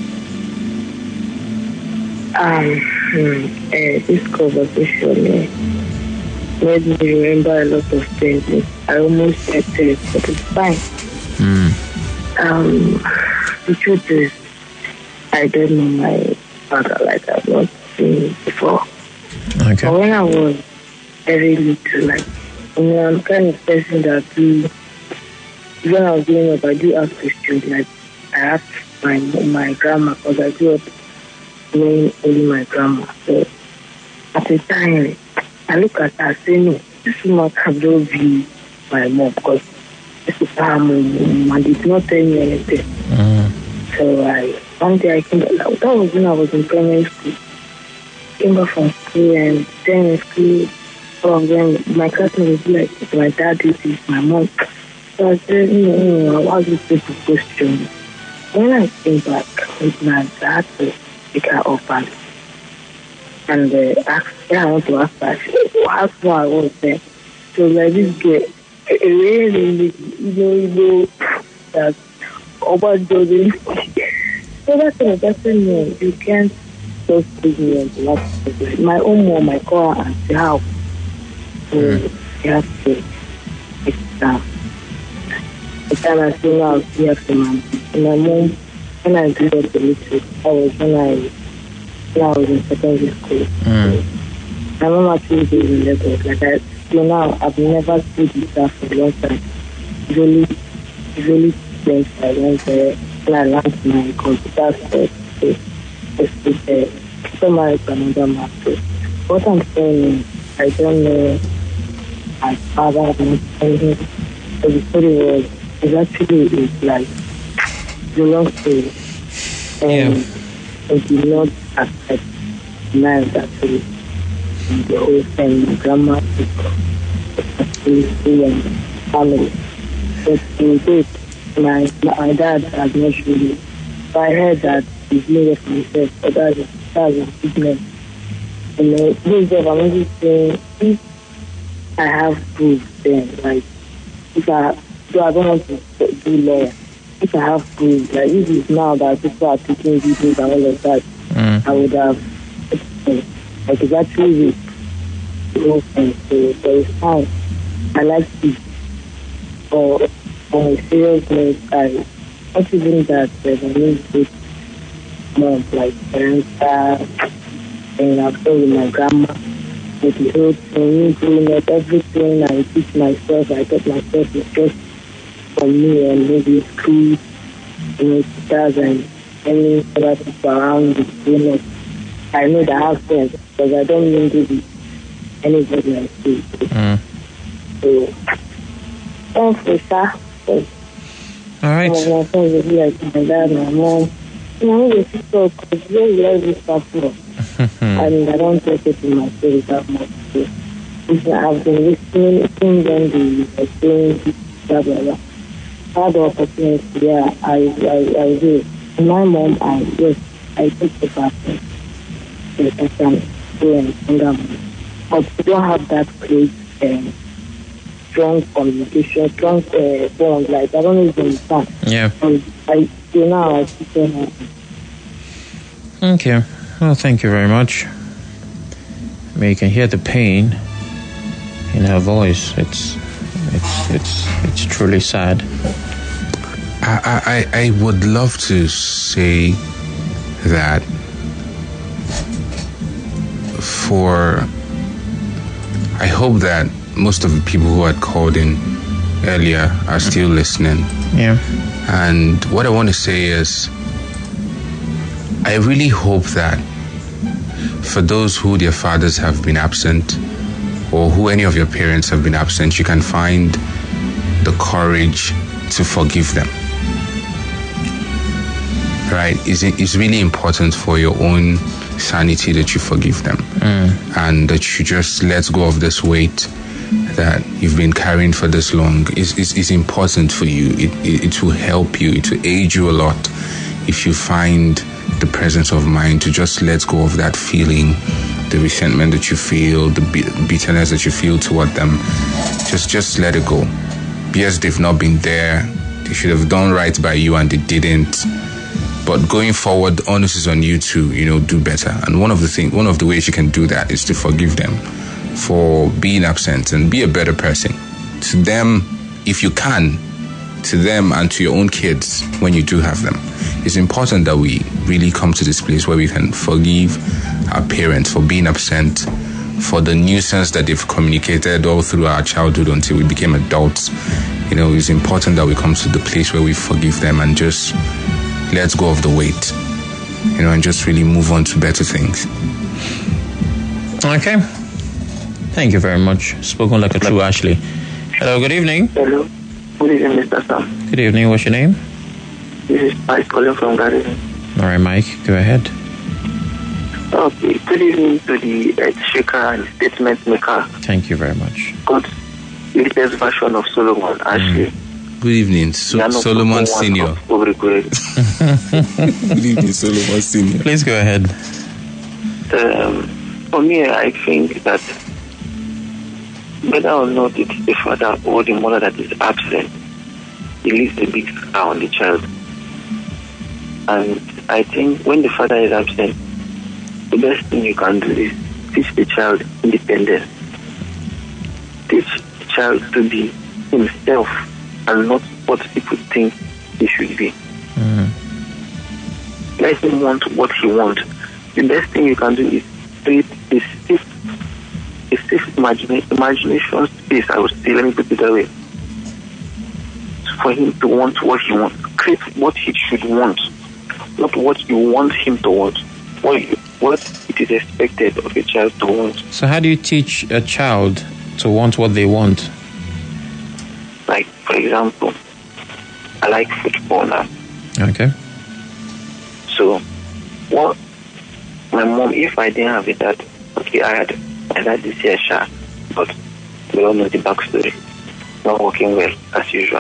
Um, hmm, uh, this conversation uh, made me remember a lot of things. I almost said it, but it's fine. Mm. Um, the truth is, I don't know my father like I've not seen him before. Okay. But when I was very little, like, you know, I'm kind of person that do, when I was growing up, I do ask questions. Like, I asked my my grandma, because I grew up knowing only my grandma. So, at the time, I look at her and say, no, this woman cannot be my mom, because this is her mom, and did not tell me anything. Mm. So, I, one day I came back, that was when I was in primary school. Came back from school, and then in school, all of them, my classmates would be like, my dad did this, my mom. So I said, no, no, no, I'll just take the question. When I came back with my dad to pick her up and, and uh, ask, yeah, I want to ask her, she asked why I was there. So like this girl, really, you know, you know, that over doing. So that's what I said, no, you can't just leave me on the last. My own mom, I call her and say, how? So mm. you have to take it down. The time I still now here for my my mom, when I grew up a little, I was when I when I was in secondary school. Mm. My mom actually did in Lagos. Like I till now I've never stayed with her for a long time. It's only it's only since I went there when I learned my computer stuff to to there. So married to another master. What I'm saying is I don't know my father, I'm not saying him. So the story was It's actually it's like a long story. And Yeah. I did not accept knives actually. And the whole thing, my grandma took actually and family. But in this, my, my dad has not really. So I heard that he's made it for himself, but that's a, that's a business. You know, this job, I'm only saying, if I have proof, then, like, if I, so I don't want to do lawyer. If I have proof, like, if it's now that people are taking videos and all of that, Mm. I would have, like, it's actually no sense. So, but it's fine. I like it. But on a serious note, I not even that, but I need to more like parental, and I've been with my grandma. With the whole thing, doing up everything, I teach myself, I get myself it's just for me and maybe school, you know, teachers and any other people around the grown. I know that I have friends because I don't mean to be anybody I see. Mm. So, thanks for that. All right. Some of my friends will be like my dad, my mom. You know, they feel so because they love this stuff. And I don't take it in my spirit that much. So, I've been listening, listening them, the saying, blah, blah, blah. I had the opportunity, yeah, I, I, I do. My mom, I, yes, I take the person. Yes, I can go and sing them. But we don't have that great, um, strong communication, strong uh, bond. Like, I don't know if you understand. Yeah. Um, I, so now I teach them. Okay. Well, thank you very much. I mean, you can hear the pain in her voice. It's, it's, it's, it's truly sad. I, I, I would love to say that for I hope that most of the people who had called in earlier are still listening. Yeah. And what I want to say is I really hope that for those who their fathers have been absent or who any of your parents have been absent, you can find the courage to forgive them. Right? It's, it's really important for your own sanity that you forgive them. Mm. And that you just let go of this weight that you've been carrying for this long. It's, it's, it's important for you. It, it, it will help you. It will aid you a lot if you find the presence of mind to just let go of that feeling, the resentment that you feel, the bitterness that you feel toward them. Just, just let it go. Yes, they've not been there. They should have done right by you and they didn't. But going forward, onus is on you to, you know, do better. And one of the thing, one of the ways you can do that is to forgive them for being absent and be a better person to them, if you can, to them and to your own kids when you do have them. It's important that we really come to this place where we can forgive our parents for being absent, for the nuisance that they've communicated all through our childhood until we became adults. You know, it's important that we come to the place where we forgive them and just let go of the weight, you know, and just really move on to better things. Okay. Thank you very much. Spoken like a true Ashley. Hello, good evening. Hello. Good evening, Mister Sam. Good evening. What's your name? This is Mike calling from Garden. All right, Mike. Go ahead. Okay. Good evening to the earth shaker and statement maker. Thank you very much. God's latest version of Solomon, Ashley. Mm. Good evening, so- Solomon Senior. Good evening, Solomon Senior. Please go ahead. Um, for me, I think that whether or not it's the father or the mother that is absent, it leaves a big scar on the child. And I think when the father is absent, the best thing you can do is teach the child independence. Teach the child to be himself and not what people think he should be. Mm. Let him want what he wants. The best thing you can do is create a safe, a safe imagine, imagination space, I would say, let me put it that way, for him to want what he wants. Create what he should want, not what you want him to want, what, you, what it is expected of a child to want. So how do you teach a child to want what they want? Like, for example, I like football now. Okay. So, what my mom, if I didn't have it, that okay, I had my dad this year, sure, but we all know the backstory. Not working well as usual.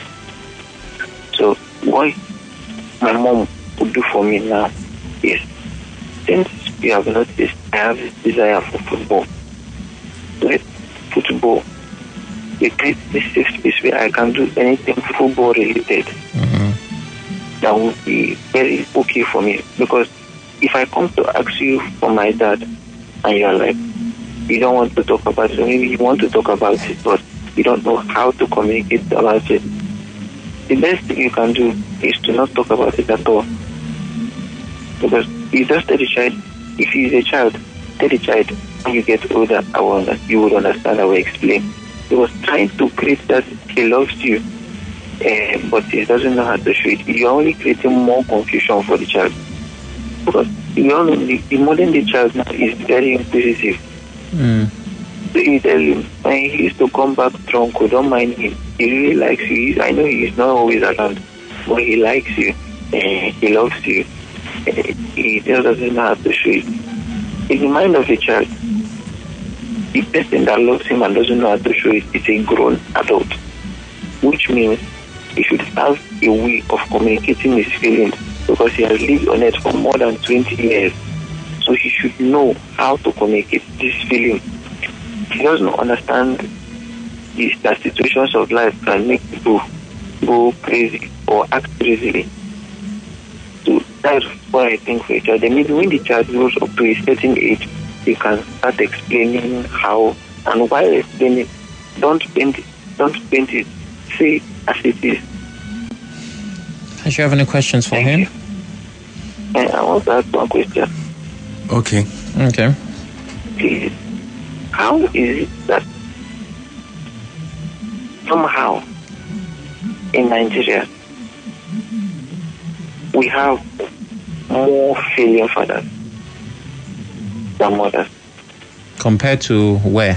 So, what my mom would do for me now is, since you have noticed, I have this desire for football. Let football be create this safe space where I can do anything football related. Mm-hmm. That would be very okay for me, because if I come to ask you for my dad and you're like, you don't want to talk about it, or maybe you want to talk about it, but you don't know how to communicate about it, the best thing you can do is to not talk about it at all. Because you just tell the child, if he is a child, tell the child, when you get older, I will, you would understand, I will explain. He was trying to create that he loves you, uh, but he doesn't know how to show it. You're only creating more confusion for the child. Because you all know the, the modern day child now is very inquisitive. Mm. So you tell him, when he used to come back drunk, don't mind him. He really likes you. I know he is not always around, but he likes you. Uh, he loves you. Uh, he just doesn't know how to show it. In the mind of a child, the person that loves him and doesn't know how to show it is a grown adult, which means he should have a way of communicating his feelings, because he has lived on it for more than twenty years. So he should know how to communicate this feeling. He doesn't understand the, the situations of life can make people go crazy or act crazily. So that's what I think for a child. Then maybe when the child grows up to a certain age, you can start explaining how, and while explaining, don't paint it, don't paint it, say it as it is. Do you have any questions for Thank him? You. And I want to ask one question. Okay. Okay. Please, how is it that somehow in Nigeria we have more failure fathers than mothers? Compared to where?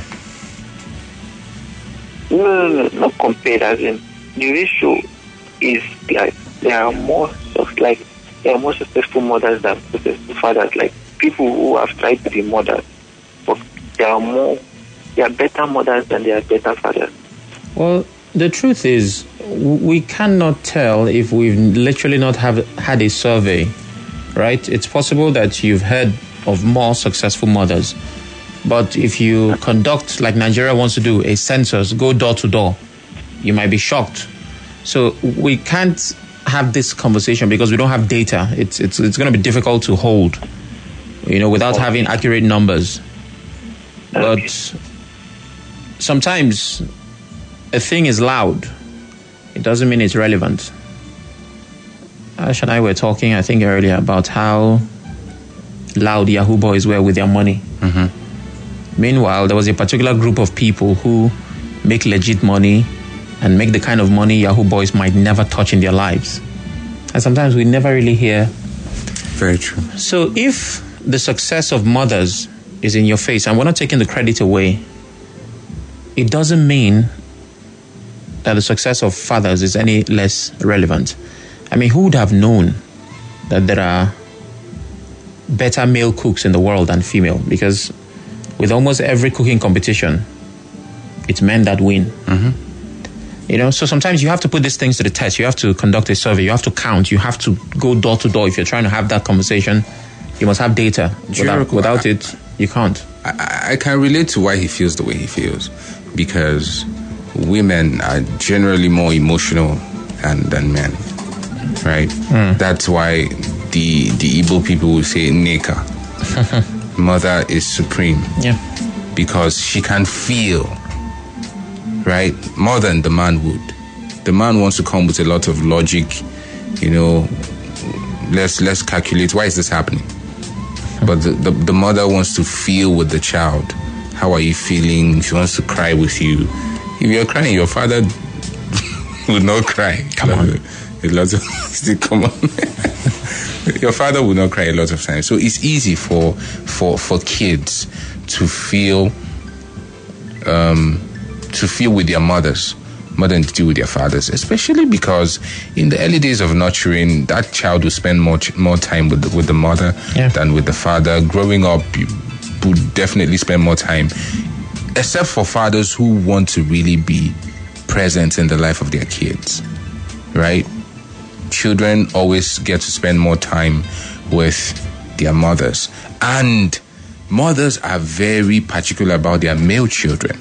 No, no, no, not compared, as in the ratio is like there are more of like there are more successful mothers than successful fathers. Like people who have tried to be mothers, but there are more, there are better mothers than there are better fathers. Well, the truth is, we cannot tell if we've literally not have had a survey, right? It's possible that you've heard of more successful mothers, but if you conduct, like Nigeria wants to do, a census, go door to door, you might be shocked. So we can't have this conversation because we don't have data. It's it's it's going to be difficult to hold, you know, without having accurate numbers. But sometimes a thing is loud. It doesn't mean it's relevant. Ash and I were talking, I think, earlier about how loud Yahoo boys were with their money. Mm-hmm. Meanwhile, there was a particular group of people who make legit money and make the kind of money Yahoo boys might never touch in their lives. And sometimes we never really hear. Very true. So if the success of mothers is in your face, and we're not taking the credit away, it doesn't mean that the success of fathers is any less relevant. I mean, who would have known that there are better male cooks in the world than female? Because with almost every cooking competition, it's men that win. Mm-hmm. You know, so sometimes you have to put these things to the test. You have to conduct a survey. You have to count. You have to go door to door. If you're trying to have that conversation, you must have data. Without, without it, you can't. I, I can relate to why he feels the way he feels, because women are generally more emotional than, than men, right? Mm. That's why the the Igbo people will say Neka. Mother is supreme. Yeah. Because she can feel, right? More than the man would. The man wants to come with a lot of logic, you know, let's let's calculate, why is this happening? But the, the, the mother wants to feel with the child. How are you feeling? She wants to cry with you. If you're crying, your father would not cry. Come on. A lot of come on. Your father would not cry a lot of times. So it's easy for for for kids to feel um to feel with their mothers more than they do with their fathers, especially because in the early days of nurturing, that child will spend more more time with the, with the mother yeah. than with the father. Growing up, you would definitely spend more time, except for fathers who want to really be present in the life of their kids, right? Children always get to spend more time with their mothers, and mothers are very particular about their male children.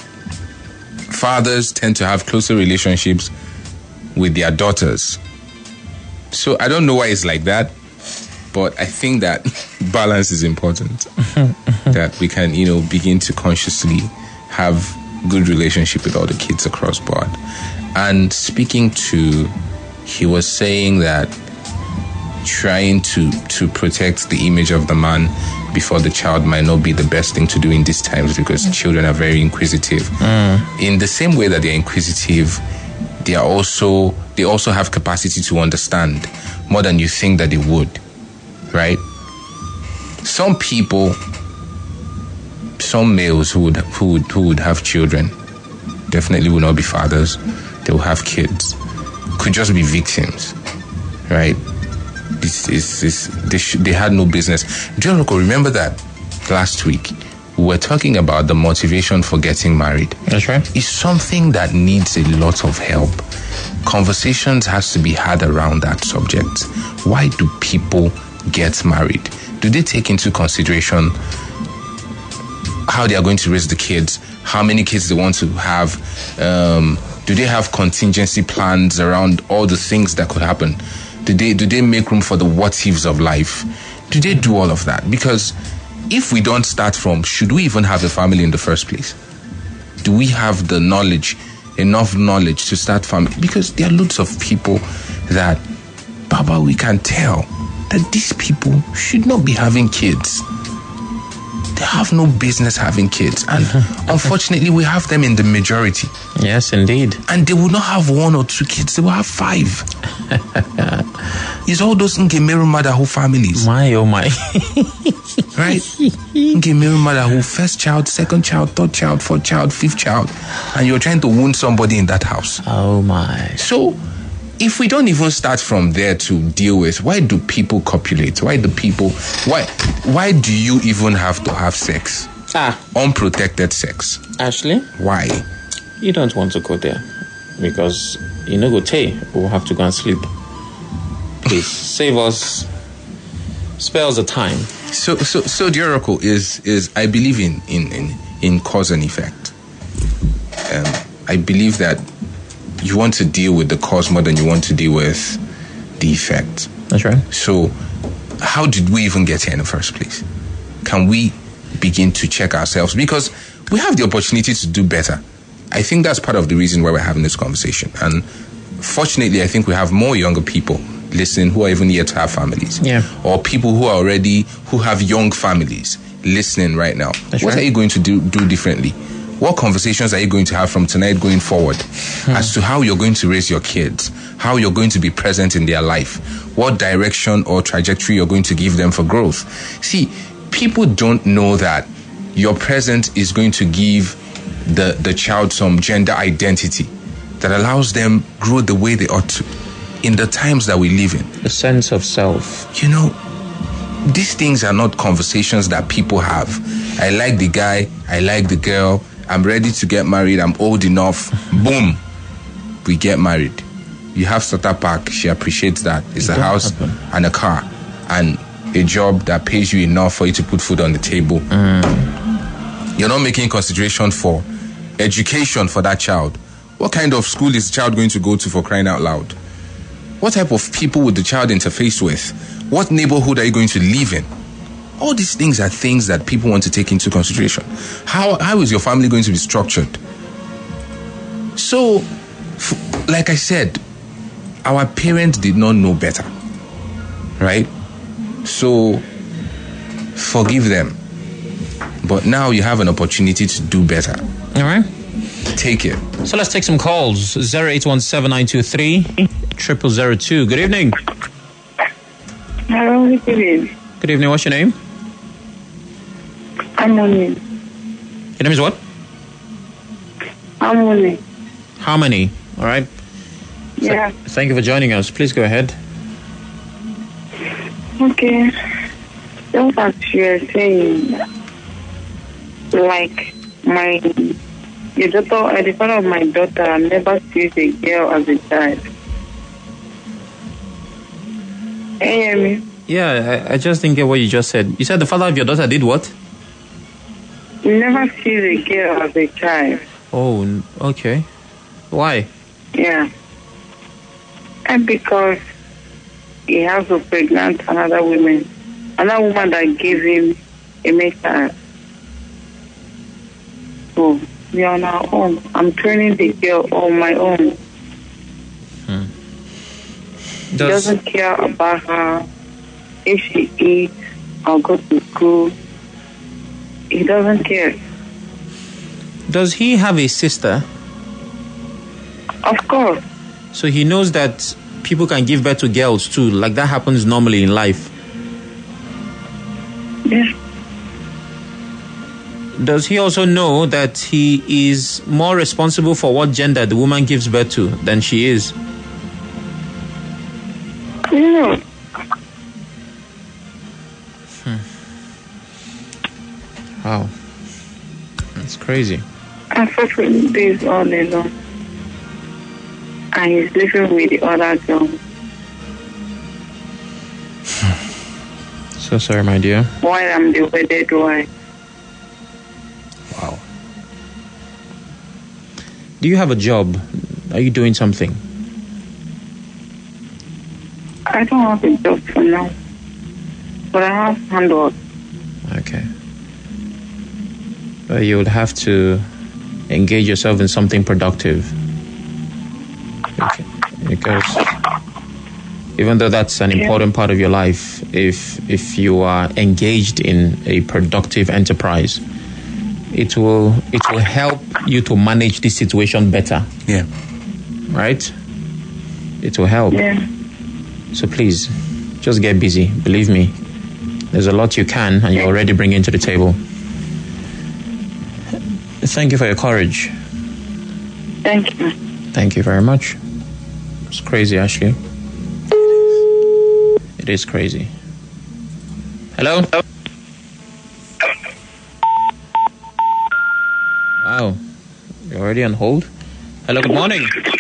Fathers tend to have closer relationships with their daughters. So I don't know why it's like that, but I think that balance is important. That we can, you know, begin to consciously have good relationship with all the kids across board. And speaking to, he was saying that trying to, to protect the image of the man before the child might not be the best thing to do in these times, because children are very inquisitive. Mm. In the same way that they're inquisitive, they are also they also have capacity to understand more than you think that they would, right? Some people, some males who would who would who would have children, definitely will not be fathers. They will have kids. Could just be victims, right? It's, it's, it's, they, sh- they had no business. Jericho, remember that last week we were talking about the motivation for getting married. That's right. It's something that needs a lot of help. Conversations has to be had around that subject. Why do people get married? Do they take into consideration how they are going to raise the kids, how many kids they want to have? Um, do they have contingency plans around all the things that could happen? Do they, do they make room for the what-ifs of life? Do they do all of that? Because if we don't start from, should we even have a family in the first place? Do we have the knowledge, enough knowledge to start family? Because there are loads of people that, Baba, we can tell that these people should not be having kids. They have no business having kids. And unfortunately, we have them in the majority. Yes, indeed. And they will not have one or two kids. They will have five. It's all those Ngemeru Madahu families. My, oh my. Right? Ngemeru Madahu, first child, second child, third child, fourth child, fifth child. And you're trying to wound somebody in that house. Oh my. So, if we don't even start from there to deal with, why do people copulate? Why do people, why why do you even have to have sex? Ah. Unprotected sex. Ashley? Why? You don't want to go there. Because you know, go tay, we'll have to go and sleep. Please, save us, spare us the time. So, so, so the oracle is, is I believe in, in, in, in cause and effect. Um, I believe that you want to deal with the cause more than you want to deal with the effect. That's right. So, how did we even get here in the first place? Can we begin to check ourselves? Because we have the opportunity to do better. I think that's part of the reason why we're having this conversation. And fortunately, I think we have more younger people listening who are even yet to have families. Yeah. Or people who are already, who have young families listening right now. That's what right. are you going to do, do differently? What conversations are you going to have from tonight going forward hmm. as to how you're going to raise your kids, how you're going to be present in their life, what direction or trajectory you're going to give them for growth? See, people don't know that your presence is going to give the, the child some gender identity that allows them grow the way they ought to in the times that we live in. A sense of self. You know, these things are not conversations that people have. I like the guy, I like the girl, I'm ready to get married, I'm old enough. Boom, we get married. You have starter pack, she appreciates that. It's It a house happen. and a car and a job that pays you enough for you to put food on the table. Mm. You're not making consideration for education for that child. What kind of school is the child going to go to, for crying out loud? What type of people would the child interface with? What neighborhood are you going to live in? All these things are things that people want to take into consideration. How how is your family going to be structured? So, f- like I said, our parents did not know better, right? So, forgive them. But now you have an opportunity to do better. All right. Take it. So let's take some calls. zero eight one seven nine two three, zero zero zero two. Good evening. Hello, good evening. Good evening. What's your name? I'm Moni. Your name is what? I'm Moni. How many? All right. Yeah. So, thank you for joining us. Please go ahead. Okay. Just as you are saying, like my the daughter, the father of my daughter never sees a girl as a child. Can you hear me? Yeah, I, I just didn't get what you just said. You said the father of your daughter did what? He never sees a girl as a child. Oh, n- okay. Why? Yeah. And because he has to pregnant another woman, another woman that gave him a male child. So we are on our own. I'm training the girl on my own. Hmm. He Does, doesn't care about her if she eats or go to school. He doesn't care. does he have a sister? Of course. So he knows that people can give birth to girls too, like that happens normally in life. Yeah. Does he also know that he is more responsible for what gender the woman gives birth to than she is? No. Wow. That's crazy. Unfortunately, he's all alone. And he's living with the other girl. So sorry, my dear. While I'm the wedded wife. Wow. Do you have a job? Are you doing something? I don't have a job for now. But I have handwork. Okay. Well, you would have to engage yourself in something productive. Okay. Because even though that's an important part of your life, if if you are engaged in a productive enterprise, it will it will help you to manage this situation better. Yeah. Right? It will help. Yeah. So please, just get busy. Believe me, there's a lot you can and you're already bringing to the table. Thank you for your courage. Thank you. Thank you very much. It's crazy, Ashley. It is crazy. Hello? Wow. You're already on hold? Hello, good morning.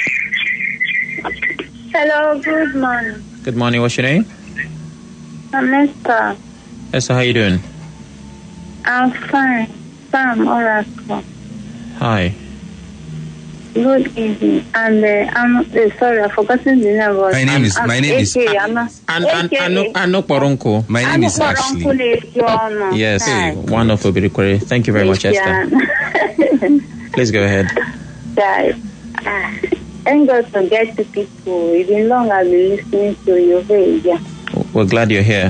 Hello, good morning. Good morning, what's your name? I'm Esther. Esther, how you doing? I'm fine. Sam Oracle. Hi. Good evening. And uh, I'm uh, sorry, I've forgotten the name. My name is- I'm, my name is- A K, I'm a- An- an- A K. Ano- Ano Poronko. My name I'm is Ashley. Ashley. Yes, Hi. wonderful, Birikore. Thank you very much, Esther. Please go ahead. Guys, thank God to get to people. It's been long I've been listening to your radio. We're glad you're here.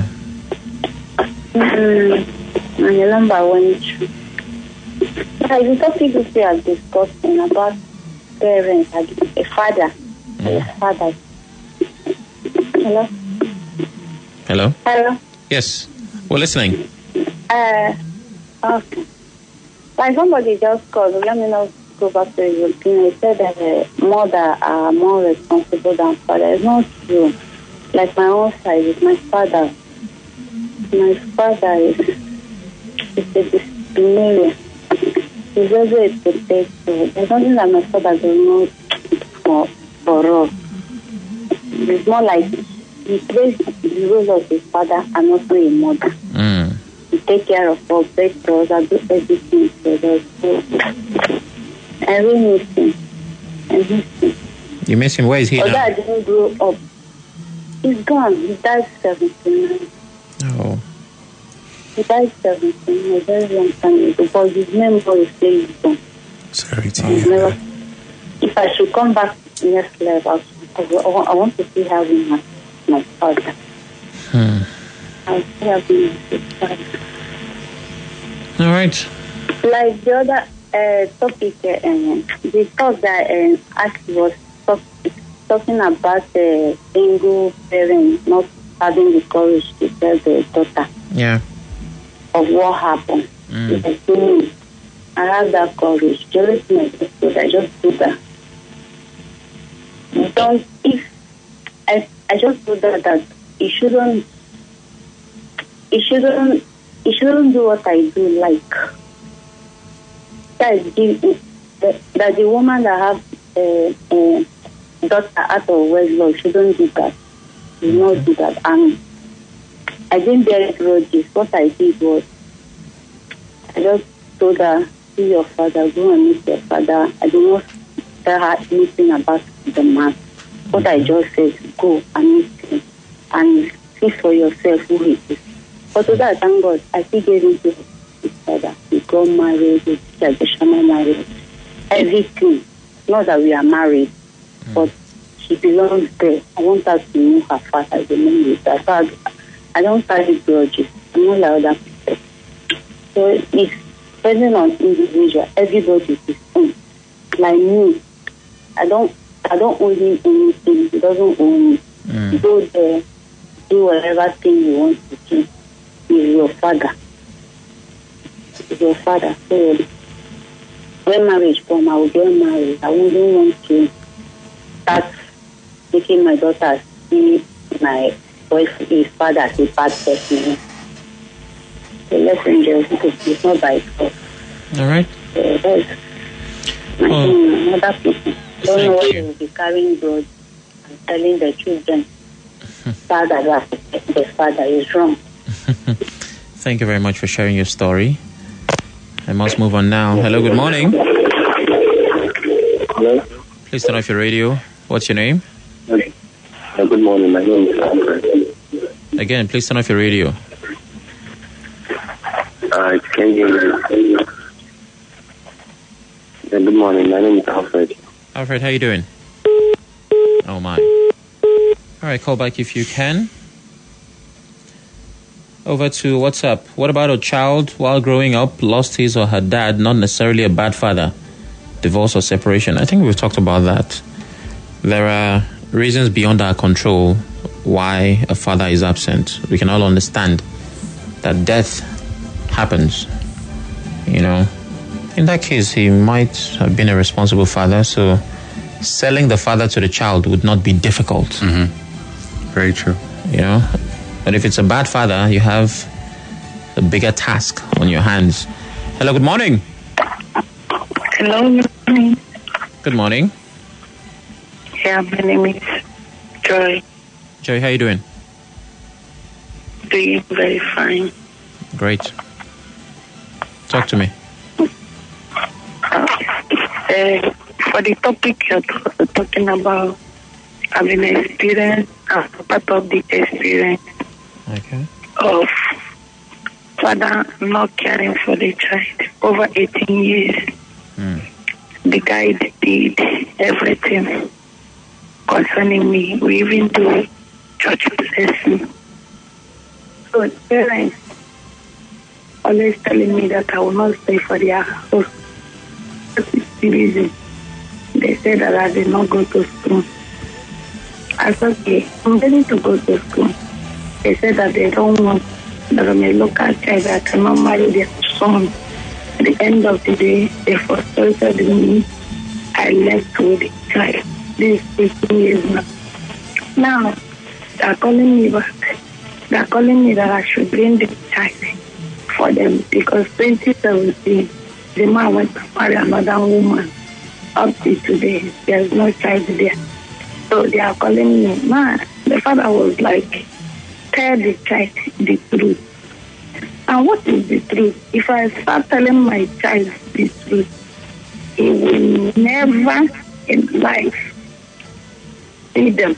Mm, and the number one issue. Like the topic which we are discussing about parents, like a father, a father. Hello? Hello? Hello? Yes, we're listening. Uh, okay. Like somebody just called, let me not go back to your opinion. He said that uh, mother are more responsible than father. It's not true. Like my own side is my father. My father is, is a disciplinarian. He's also a protector. There's nothing that my father does not for, for us. It's more like he plays the role of a father and also a mother. Mm. He take care of us, protect us, and do everything for us. So, I really miss him. I miss him. You miss him? Where is he Although now? I didn't grow up. He's gone. He died seventy-nine. Oh. He died seventy-nine, a very long time ago. But his memory stays gone. Sorry to He's hear never. that. If I should come back next level, I I want to see how he my, my father. Hmm. I'll see how he my father. All right. Like the other uh, topic, uh, the talk that uh, Ashley was talk, talking about uh, single parents not having the courage to tell their daughter Yeah. of what happened. Mm. Like, me, I have that courage. Just my sister, I just do that. don't, if I, I just told her that he shouldn't, he shouldn't, he shouldn't do what I do, like, that, is, that, that the woman that have a uh, uh, daughter out of wedlock shouldn't do that. He will not do that. And I didn't bear grudges. What I did was, I just told her, see your father, go and meet your father. I did not tell her anything about the man. What I just said, go and meet him and see for yourself who he is. But to that, thank God, I still gave him to his father. We got married, we traditional marriage, everything. Not that we are married, mm. but she belongs there. I want her to know her father, the name is that. So I don't carry grudges. I'm not like other people. So it's depending on individual. Everybody is own. Like me, I don't I don't owe him anything. He doesn't owe me. Mm. Go there, do whatever thing you want to do. He's your father. He's your father. So when marriage comes, I will get married. I wouldn't want to start making my daughter see my boyfriend, his father, as a bad person. So let's enjoy it because it's not by itself. All right. So that's my oh. thing. Other people don't know what you. they will be carrying blood and telling the children father that the father is wrong. Thank you very much for sharing your story. I must move on now. Hello, good morning. Hello. Please turn off your radio. What's your name? Uh, good morning. My name is Alfred. Again, please turn off your radio. Uh, can you hear me? Uh, good morning. My name is Alfred. Alfred, how you doing? Oh, my. All right, call back if you can. Over to WhatsApp. What about a child while growing up lost his or her dad, not necessarily a bad father? Divorce or separation? I think we've talked about that. There are reasons beyond our control why a father is absent. We can all understand that death happens. You know, in that case, he might have been a responsible father, so selling the father to the child would not be difficult. Mm-hmm. Very true. You know, but if it's a bad father, you have a bigger task on your hands. Hello, good morning. Hello, good morning. Good morning. Yeah, my name is Joy. Joy, how you doing? Doing very fine. Great. Talk to me. Uh, for the topic you're talking about, having an experience, I'm part of the experience okay. of father not caring for the child over eighteen years. Mm. The guy did everything concerning me. We even do church blessing. So the parents always telling me that I will not stay for their house. That is the reason. They said that I did not go to school. I said, okay, I'm ready to go to school. They said that they don't want that I'm a local child, I cannot marry their son. At the end of the day, they frustrated me. I left with the child. This is eighteen years now. Now, they're calling me back. They're calling me that I should bring the child for them because twenty seventeen, the man went to marry another woman. Up to today, there's no child there. So they are calling me. Man, the father was like, tell the child the truth. And what is the truth? If I start telling my child the truth, he will never in life see them.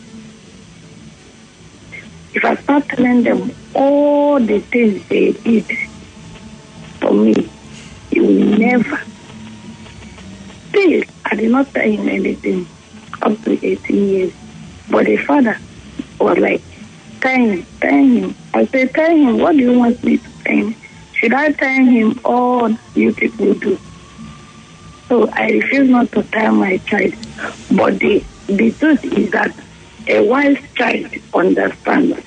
If I start telling them all the things they did for me, he will never. Still, I did not tell him anything up to eighteen years. But the father was like, tell him, tell him. I said, tell him, what do you want me to tell him? Should I tell him all you people do? So I refuse not to tell my child. But the, the truth is that a wise child understands.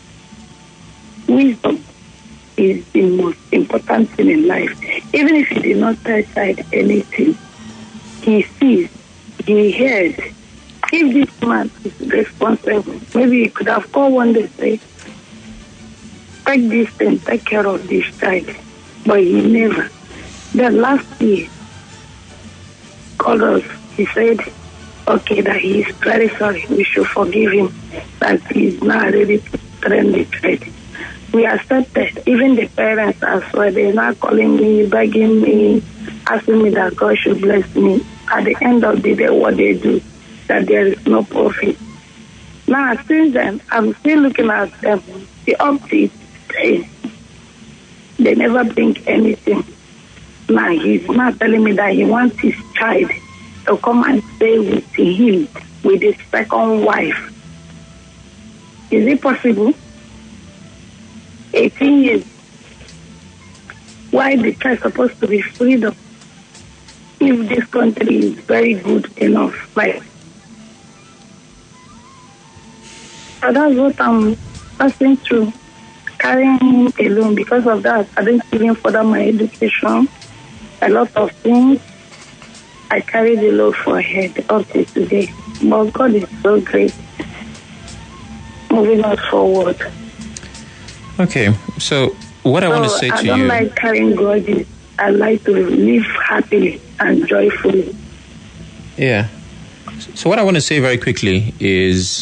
Wisdom is the most important thing in life. Even if he did not tell child anything, he sees, he hears, If this man is responsible, maybe he could have called one day and say, take this thing, take care of this child. But he never. Then last year, called us. He said, okay, that he is very sorry. We should forgive him. That he is now ready to train the child. We accepted. Even the parents as well, they're now calling me, begging me, asking me that God should bless me. At the end of the day, what they do, that there is no profit. Now, since then, I'm still looking at them. The up to today, they never bring anything. Now, he's not telling me that he wants his child to come and stay with him, with his second wife. Is it possible? eighteen years. Why the child supposed to be freedom? If this country is very good enough, like, so that's what I'm passing through, carrying him alone. Because of that, I didn't even further my education. A lot of things I carry the load for head up to today. But God is so great, moving us forward. Okay, so what I so want to say to I don't you... like carrying grudges. I like to live happily and joyfully. Yeah. So what I want to say very quickly is,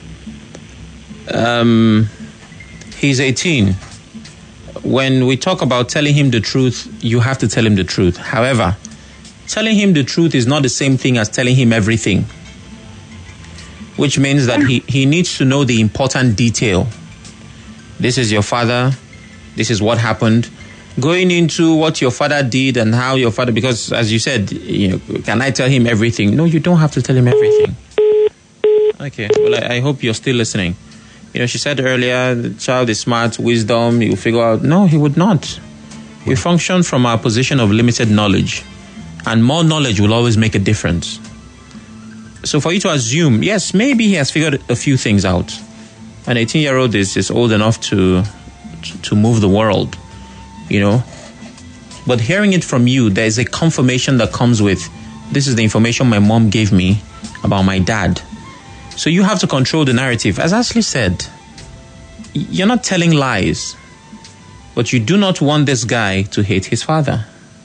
um, he's eighteen. When we talk about telling him the truth, you have to tell him the truth. However, telling him the truth is not the same thing as telling him everything, which means that he, he needs to know the important detail. This is your father. This is what happened. Going into what your father did and how your father, because as you said, you know, can I tell him everything? No, you don't have to tell him everything. Okay, well, I, I hope you're still listening. You know, she said earlier, the child is smart, wisdom, he'll figure out. No, he would not. We function from our position of limited knowledge, and more knowledge will always make a difference. So for you to assume, yes, maybe he has figured a few things out. An eighteen-year-old is, is old enough to, to to move the world, you know. But hearing it from you, there is a confirmation that comes with, this is the information my mom gave me about my dad. So you have to control the narrative. As Ashley said, you're not telling lies, but you do not want this guy to hate his father.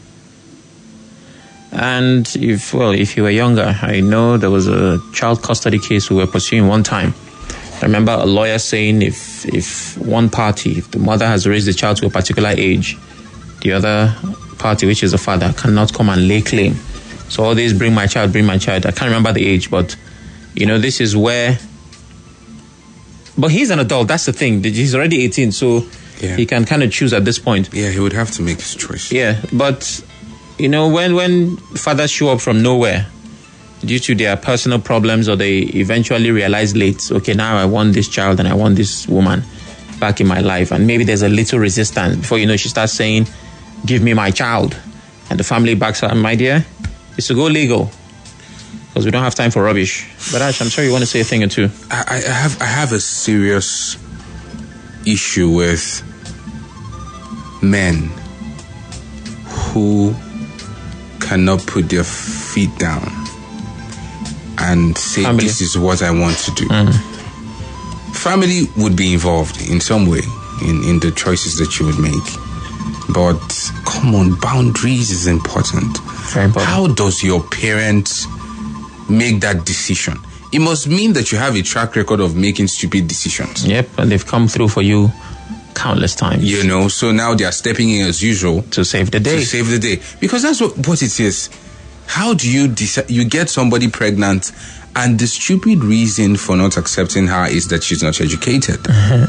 And if, well, if you were younger, I know there was a child custody case we were pursuing one time. I remember a lawyer saying if if one party, if the mother has raised the child to a particular age, the other party, which is the father, cannot come and lay claim. So all this, bring my child, bring my child. I can't remember the age, but, you know, this is where... But he's an adult, that's the thing. He's already eighteen, so yeah. He can kind of choose at this point. Yeah, he would have to make his choice. Yeah, but, you know, when, when fathers show up from nowhere, due to their personal problems, or they eventually realize late, okay, now I want this child and I want this woman back in my life. And maybe there's a little resistance. Before you know, she starts saying, give me my child. And the family backs her, my dear, it's to go legal. Because we don't have time for rubbish. But Ash, I'm sure you want to say a thing or two. I, I have I have a serious issue with men who cannot put their feet down and say, family. This is what I want to do. Mm. Family would be involved in some way in, in the choices that you would make. But come on, boundaries is important. Very important. How does your parents make that decision? It must mean that you have a track record of making stupid decisions. Yep, and they've come through for you countless times. You know, so now they are stepping in as usual. To save the day. To save the day. Because that's what, what it is. How do you decide? You get somebody pregnant, and the stupid reason for not accepting her is that she's not educated.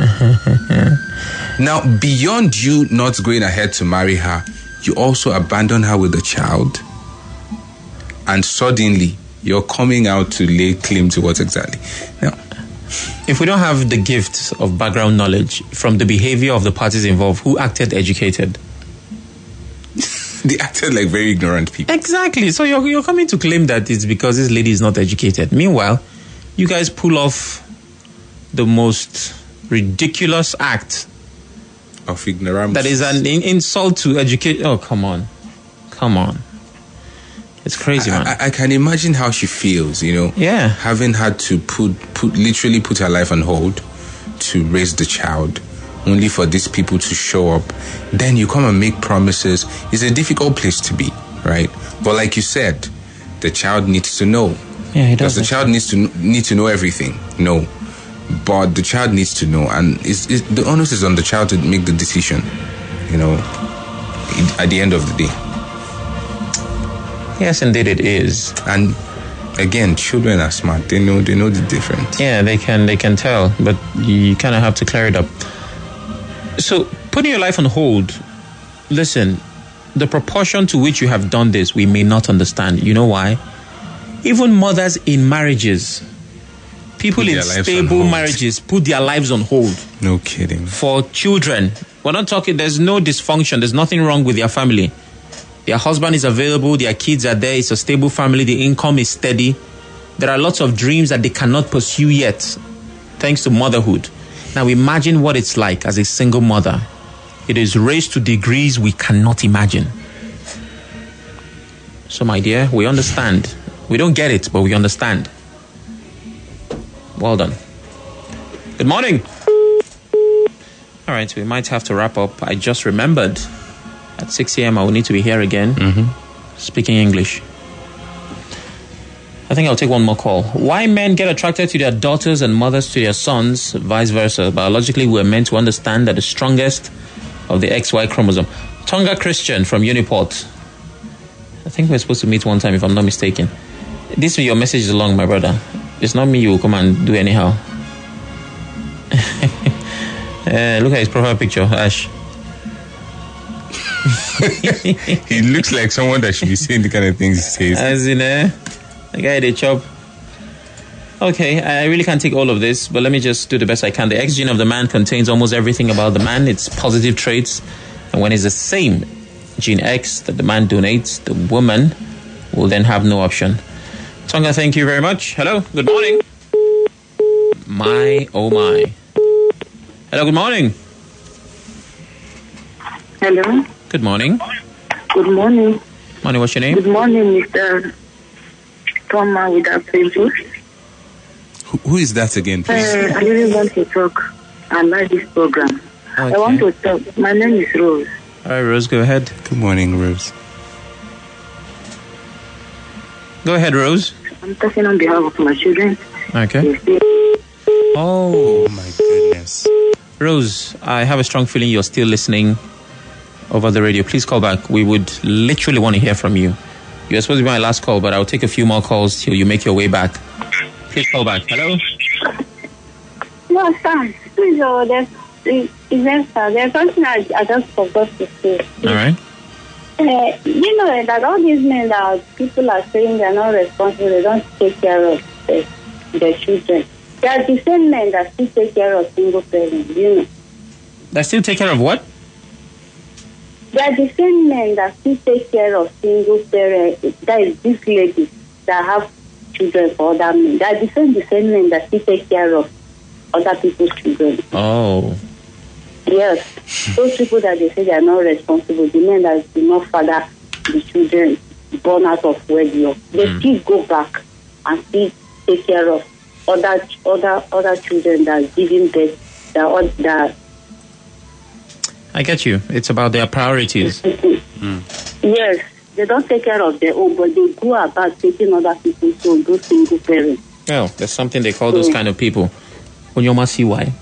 Now, beyond you not going ahead to marry her, you also abandon her with a child, and suddenly you're coming out to lay claim to what exactly? Now, if we don't have the gift of background knowledge from the behavior of the parties involved, who acted educated? They acted like very ignorant people. Exactly. So you're, you're coming to claim that it's because this lady is not educated. Meanwhile, you guys pull off the most ridiculous act of ignorance. That is an in- insult to education. Oh, come on. Come on. It's crazy, man. I, I can imagine how she feels, you know. Yeah. Having had to put, put literally put her life on hold to raise the child, only for these people to show up. Then you come and make promises. It's a difficult place to be, right? But like you said, the child needs to know. Yeah, he does. Because the child needs to need to know everything. No. But the child needs to know. And it's, it's, the onus is on the child to make the decision, you know, at the end of the day. Yes, indeed it is. And again, children are smart. They know they know the difference. Yeah, they can they can tell, but you kind of have to clear it up. So, putting your life on hold, listen, the proportion to which you have done this, we may not understand. You know why? Even mothers in marriages, people in stable marriages put their lives on hold. No kidding. For children. We're not talking, there's no dysfunction. There's nothing wrong with their family. Their husband is available. Their kids are there. It's a stable family. The income is steady. There are lots of dreams that they cannot pursue yet, thanks to motherhood. Now imagine what it's like as a single mother. It is raised to degrees we cannot imagine. So my dear, we understand. We don't get it, but we understand. Well done. Good morning. All right, we might have to wrap up. I just remembered at six a.m. I will need to be here again, mm-hmm. speaking English. I think I'll take one more call. Why men get attracted to their daughters and mothers to their sons, vice versa. Biologically, we're meant to understand that the strongest of the X Y chromosome. Tonga Christian from Uniport. I think we're supposed to meet one time, if I'm not mistaken. This your message is long, my brother. It's not me you will come and do anyhow. uh, look at his profile picture, Ash. He looks like someone that should be saying the kind of things he says. As in, uh, the guy they chop. Okay, I really can't take all of this, but let me just do the best I can. The X gene of the man contains almost everything about the man, its positive traits. And when it's the same gene X that the man donates, the woman will then have no option. Tonga, thank you very much. Hello, good morning. My, oh my. Hello, good morning. Hello. Good morning. Good morning. Morning, what's your name? Good morning, Mister Thomas with that paper. Who, who is that again, please? Uh, I really want to talk. I like this program. Okay. I want to talk. My name is Rose. All right, Rose, go ahead. Good morning, Rose. Go ahead, Rose. I'm talking on behalf of my children. Okay. Oh, my goodness. Rose, I have a strong feeling you're still listening over the radio. Please call back. We would literally want to hear from you. You're supposed to be my last call, but I'll take a few more calls till you make your way back. Please call back. Hello? No, sir. Please, oh, there's, there's, there's something I, I just forgot to say. All right. Uh, you know that all these men that people are saying they're not responsible, they don't take care of their, their children. They are the same men that still take care of single parents, you know. They still take care of what? They are the same men that still take care of single parents. That is these ladies that have children for other men. They are the same, the same men that still take care of other people's children. Oh. Yes. Those people that they say they are not responsible, the men that do not father the children born out of wedlock, they mm. still go back and still take care of other other other children that are giving birth, that that. I get you. It's about their priorities. mm. Yes, they don't take care of their own, but they go about taking other people's own, those single parents. Well, there's something they call those yeah. kind of people. Onyoma see why.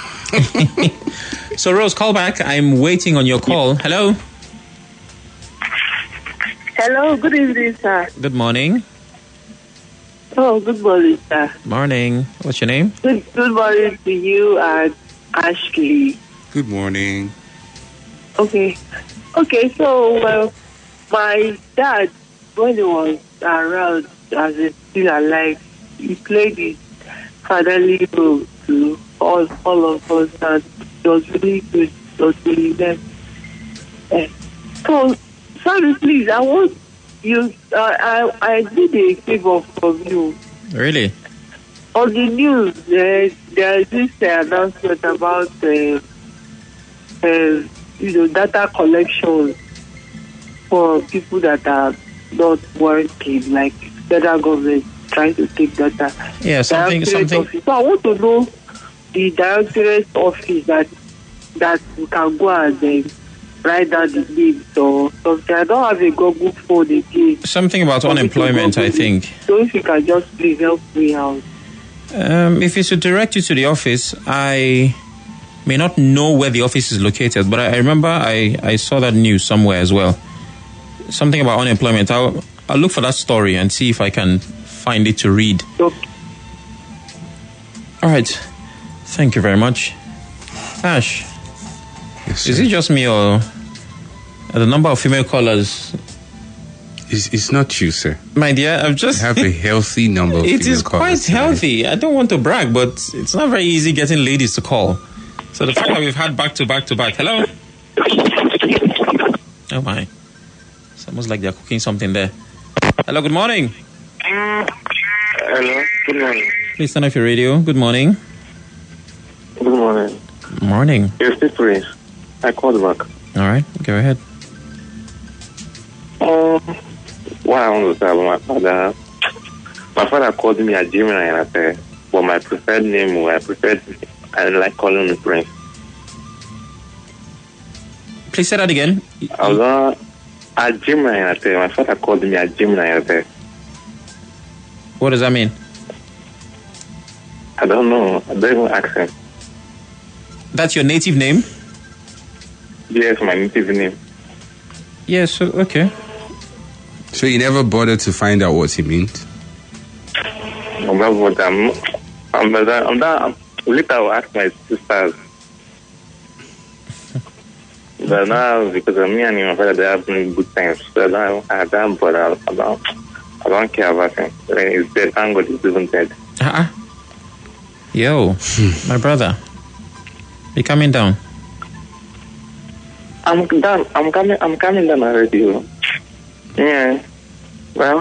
So, Rose, call back. I'm waiting on your call. Hello. Hello. Good evening, sir. Good morning. Oh, good morning, sir. Morning. What's your name? Good, good morning to you and Ashley. Good morning. Okay. Okay, so uh, my dad, when he was around as a still alive, he played his fatherly role to all, all of us, and it was really good to them. Uh, so, sorry, please, I want you, uh, I, I did a favor from you. Really? On the news, uh, there is this uh, announcement about uh, uh, you know, data collection for people that are not working, like federal government trying to take data. Yeah, something, something. Office. So I want to know the directorate office that that we can go and uh, write down the names or something. I don't have a Google phone again. Something about unemployment, I think. So if you can just please help me out. Um, if it's to direct you to the office, I may not know where the office is located, but I, I remember I, I saw that news somewhere as well. Something about unemployment. I'll, I'll look for that story and see if I can find it to read. Okay. All right. Thank you very much. Ash, Yes, is sir. it just me or are the number of female callers? It's, it's not you, sir. My dear, I've just... You have a healthy number of It female is quite callers today. healthy. I don't want to brag, but it's not very easy getting ladies to call. So the fact that we've had back to back to back. Hello? Oh my. It's almost like they're cooking something there. Hello, good morning. Hello, good morning. Please turn off your radio. Good morning. Good morning. Morning. Yes, this Prince. I called back. All right, go ahead. Um, what I want to say about my father, my father called me a Gemini, and I said, but my preferred name, my preferred, I like calling me Prince. Please say that again. I was on a Gemini, and I said, my father called me a Gemini, and I said, What does that mean? I don't know. I don't even ask him. That's your native name? Yes, my native name. Yes, so, okay. So you never bothered to find out what he meant? I'm not what I'm. I'm not. I'm not. Later, I'll ask my sisters. But now, because of me and my father, they have been good times. So I don't, I don't bother. I don't, I don't care about him. He's dead. Thank God he's even dead. Uh-uh. Yo, my brother. You coming down? I'm done. I'm coming. I'm coming down already. Yeah. Well,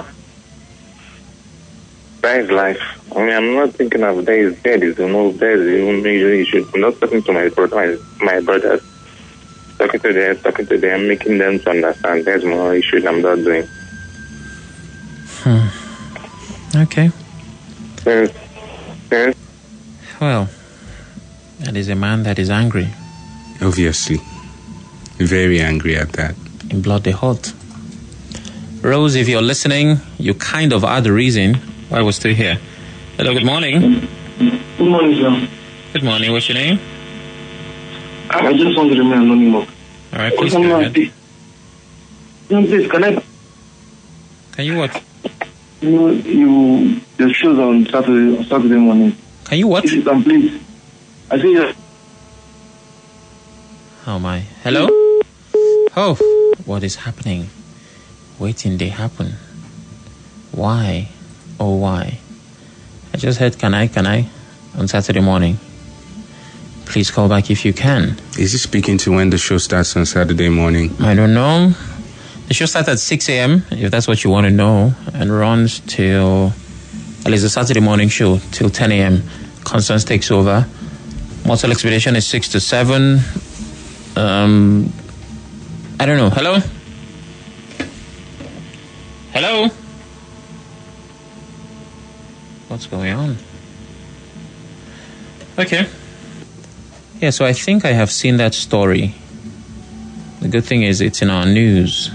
that is life. I mean, I'm not thinking of that is dead. Is you know, that is even you should. I'm not talking to my brother, my, my brothers. Talking to them, talking to them, making them to understand. There's more issues I'm not doing. Hmm. Okay. Yes. Yes. Well, that is a man that is angry. Obviously. Very angry at that. In blood they hot. Rose, if you're listening, you kind of are the reason why we're still here. Hello, good morning. Good morning, sir. Good morning, what's your name? I just want to remain anonymous. All right, please go ahead. Please, can I? Can you what? You know, you your shows on Saturday Saturday morning. Can you what? If you can, please. I say yes. Oh my. Hello? Oh, what is happening? Waiting, they happen. Why? Oh, why? I just heard, can I, can I? On Saturday morning. Please call back if you can. Is he speaking to when the show starts on Saturday morning? I don't know. The show starts at six a.m., if that's what you want to know, and runs till, at least the Saturday morning show, till ten a.m. Constance takes over. Mortal Expedition is six to seven. Um, I don't know. Hello? Hello? What's going on? Okay. Yeah, so I think I have seen that story. The good thing is it's in our news.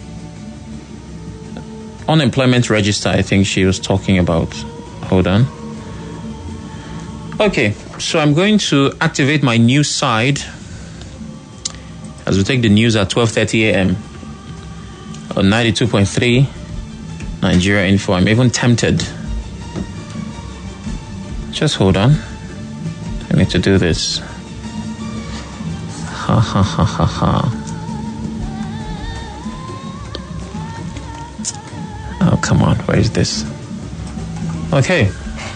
Unemployment register, I think she was talking about. Hold on. Okay, so I'm going to activate my news side as we take the news at twelve thirty a.m. on ninety-two point three Nigeria Info. I'm even tempted. Just hold on. I need to do this. Ha ha ha ha ha. Oh, come on. Where is this? Okay.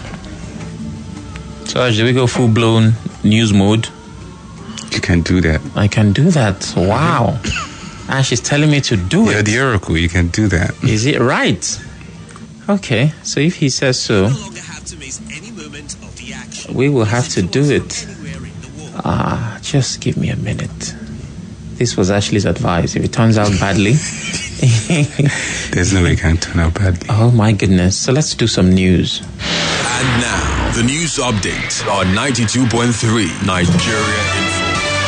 So, Ash, do we go full-blown news mode? You can do that. I can do that. Wow. Ash is telling me to do You're it. the oracle. You can do that. Is it right? Okay. So, if he says so, we will have to do it. Ah, just give me a minute. This was Ashley's advice. If it turns out badly, There's no way it can turn out badly. Oh my goodness. So let's do some news. And now, the news update on ninety-two point three Nigeria Info.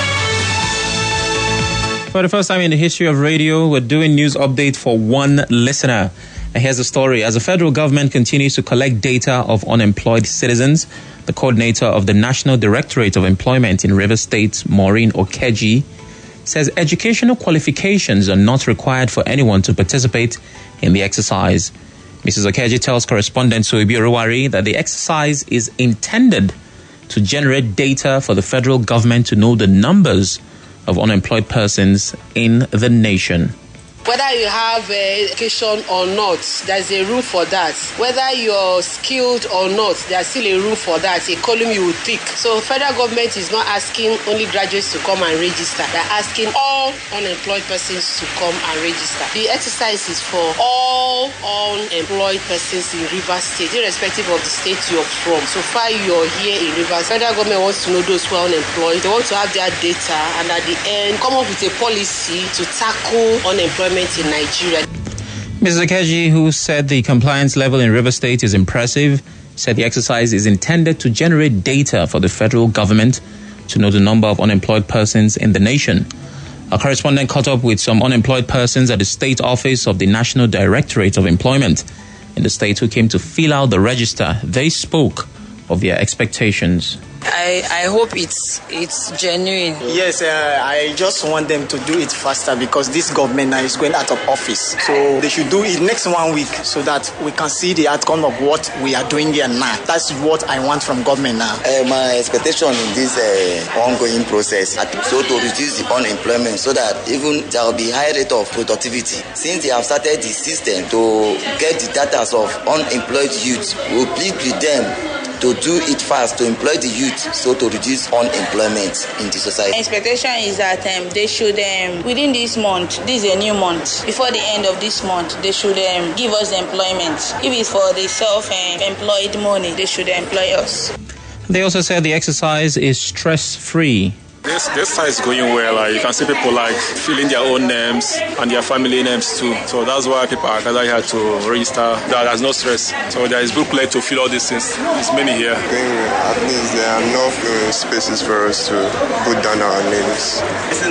For the first time in the history of radio, we're doing news update for one listener. And here's the story. As the federal government continues to collect data of unemployed citizens, the coordinator of the National Directorate of Employment in Rivers State, Maureen Okeji, says educational qualifications are not required for anyone to participate in the exercise. Missus Okeji tells correspondent Suebi Oruwari that the exercise is intended to generate data for the federal government to know the numbers of unemployed persons in the nation. Whether you have uh, education or not, there's a room for that. Whether you're skilled or not, there's still a room for that, a column you will tick. So federal government is not asking only graduates to come and register. They're asking all unemployed persons to come and register. The exercise is for all unemployed persons in Rivers State, irrespective of the state you're from. So far you're here in Rivers. Federal government wants to know those who are unemployed. They want to have their data and at the end come up with a policy to tackle unemployment in Nigeria. Missus Okeji, who said the compliance level in River State is impressive, said the exercise is intended to generate data for the federal government to know the number of unemployed persons in the nation. Our correspondent caught up with some unemployed persons at the state office of the National Directorate of Employment in the state who came to fill out the register. They spoke of their expectations. I, I hope it's it's genuine. Yes, uh, I just want them to do it faster because this government now is going out of office. So they should do it next one week so that we can see the outcome of what we are doing here now. That's what I want from government now. Uh, my expectation in this uh, ongoing process is so to reduce the unemployment so that even there will be high rate of productivity. Since they have started the system to get the data of unemployed youth, we will plead with them to do it fast, to employ the youth, so to reduce unemployment in the society. Expectation is that um, they should, um, within this month, this is a new month, before the end of this month, they should um, give us employment. If it's for the self-employed money, they should employ us. They also said the exercise is stress-free. This this site is going well. Uh, you can see people like filling their own names and their family names too. So that's why people are gathered here to register. There's no stress. So there is booklet to fill all these things. There's many here. I think at least there are enough uh, spaces for us to put down our names.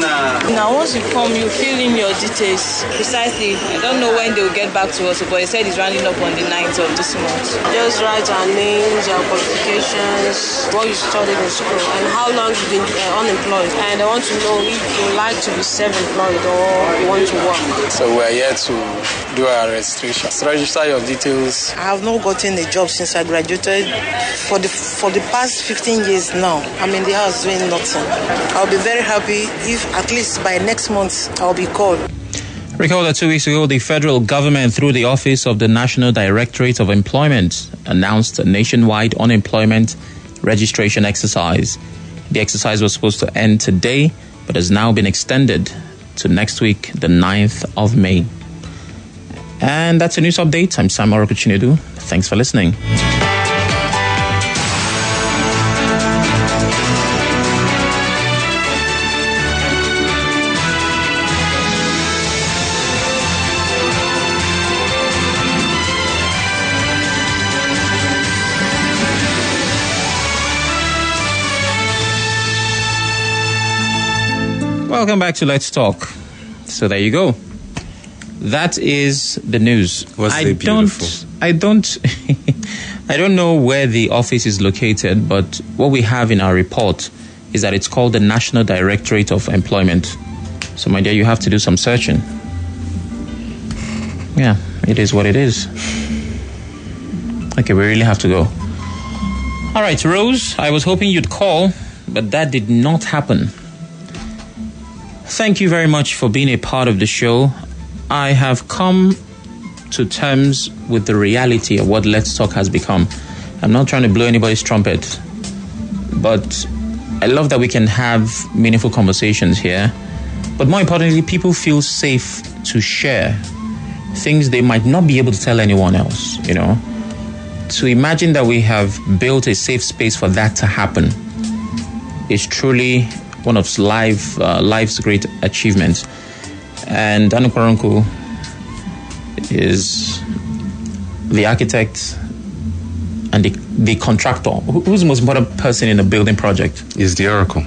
Now once you come, you fill in your details precisely. I don't know when they will get back to us, but they said it's running up on the ninth of this month. Just write our names, our qualifications, what you studied in school, and how long you've been uh, unemployed. And I want to know if you like to be self-employed or you want to work. So we're here to do our registration. So register your details. I have not gotten a job since I graduated. For the for the past fifteen years now, I'm in the house doing nothing. I'll be very happy if at least by next month I'll be called. Recall that two weeks ago, the federal government, through the Office of the National Directorate of Employment, announced a nationwide unemployment registration exercise. The exercise was supposed to end today, but has now been extended to next week, the ninth of May. And that's a news update. I'm Sam Orokuchinedu. Thanks for listening. Welcome back to Let's Talk. So there you go. That is the news. Was I they beautiful? don't I don't I don't know where the office is located, but what we have in our report is that it's called the National Directorate of Employment. So my dear, you have to do some searching. Yeah, it is what it is. Okay, we really have to go. All right, Rose, I was hoping you'd call, but that did not happen. Thank you very much for being a part of the show. I have come to terms with the reality of what Let's Talk has become. I'm not trying to blow anybody's trumpet, but I love that we can have meaningful conversations here. But more importantly, people feel safe to share things they might not be able to tell anyone else, you know. To imagine that we have built a safe space for that to happen is truly one of life, uh, life's great achievements. And Anu Koronku, is the architect and the, the contractor. Who, who's the most important person in a building project? Is the Oracle.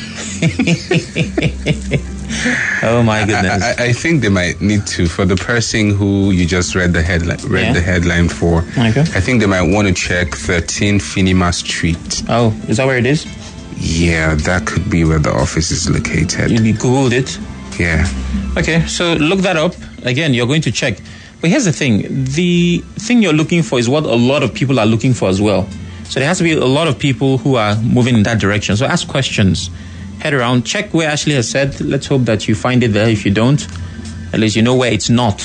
Oh my goodness! I, I, I think they might need to, for the person who you just read the headline read Yeah. the headline for. Okay. I think they might want to check thirteen Finima Street. Oh, is that where it is? Yeah, that could be where the office is located. You googled it. Yeah. Okay, so look that up. Again, you're going to check. But here's the thing. The thing you're looking for is what a lot of people are looking for as well. So there has to be a lot of people who are moving in that direction. So ask questions. Head around. Check where Ashley has said. Let's hope that you find it there. If you don't, at least you know where it's not.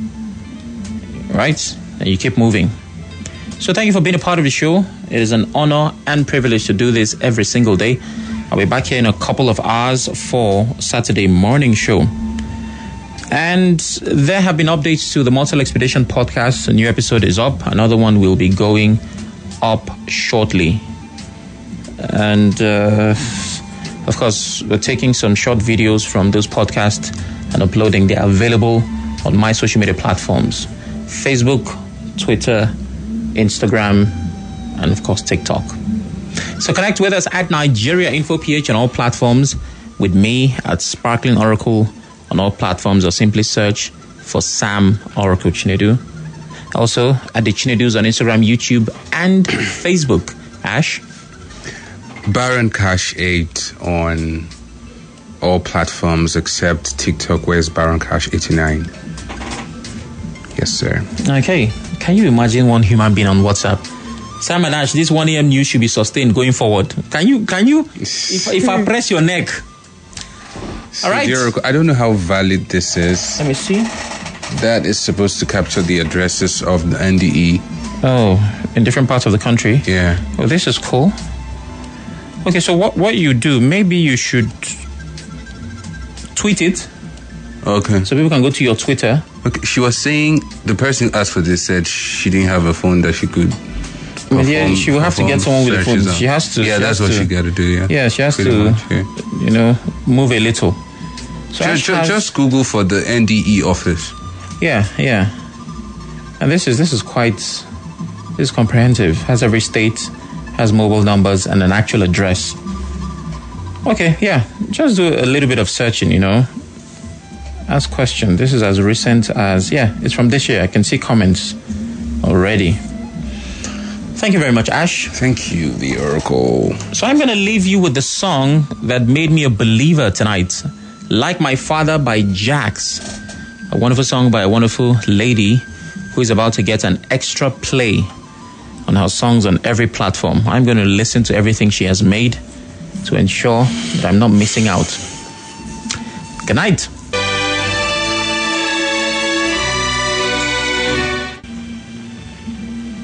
Right? And you keep moving. So thank you for being a part of the show. It is an honor and privilege to do this every single day. I'll be back here in a couple of hours for Saturday morning show. And there have been updates to the Mortal Expedition podcast. A new episode is up. Another one will be going up shortly. And, uh, of course, we're taking some short videos from those podcasts and uploading. They're available on my social media platforms. Facebook, Twitter, Instagram, and, of course, TikTok. So connect with us at Nigeria Info P H on all platforms, with me at Sparkling Oracle on all platforms, or simply search for Sam Oracle Chinedu. Also at the Chinedus on Instagram, YouTube, and Facebook. Ash? Baron Cash eight on all platforms except TikTok, where it's Baron Cash eighty-nine. Yes, sir. Okay. Can you imagine one human being on WhatsApp? Sam and Ash, this one A M news should be sustained going forward. Can you, can you, if, if I press your neck? All right. Oracle, I don't know how valid this is. Let me see. That is supposed to capture the addresses of the N D E. Oh, in different parts of the country? Yeah. Oh, this is cool. Okay, so what, what you do, maybe you should tweet it. Okay. So people can go to your Twitter. Okay. She was saying, the person who asked for this said she didn't have a phone that she could. Well, yeah, she will have to get someone with a phone. On. She has to. Yeah, she that's has what to, she got to do. Yeah. Yeah, she has Pretty to. much, yeah. You know, move a little. So just, has, just Google for the N D E office. Yeah, yeah. And this is this is quite this is comprehensive. Has every state, has mobile numbers and an actual address. Okay, yeah. Just do a little bit of searching. You know. Ask question. This is as recent as yeah. It's from this year. I can see comments already. Thank you very much, Ash. Thank you, the Oracle. So I'm going to leave you with the song that made me a believer tonight. Like My Father by Jax. A wonderful song by a wonderful lady who is about to get an extra play on her songs on every platform. I'm going to listen to everything she has made to ensure that I'm not missing out. Good night.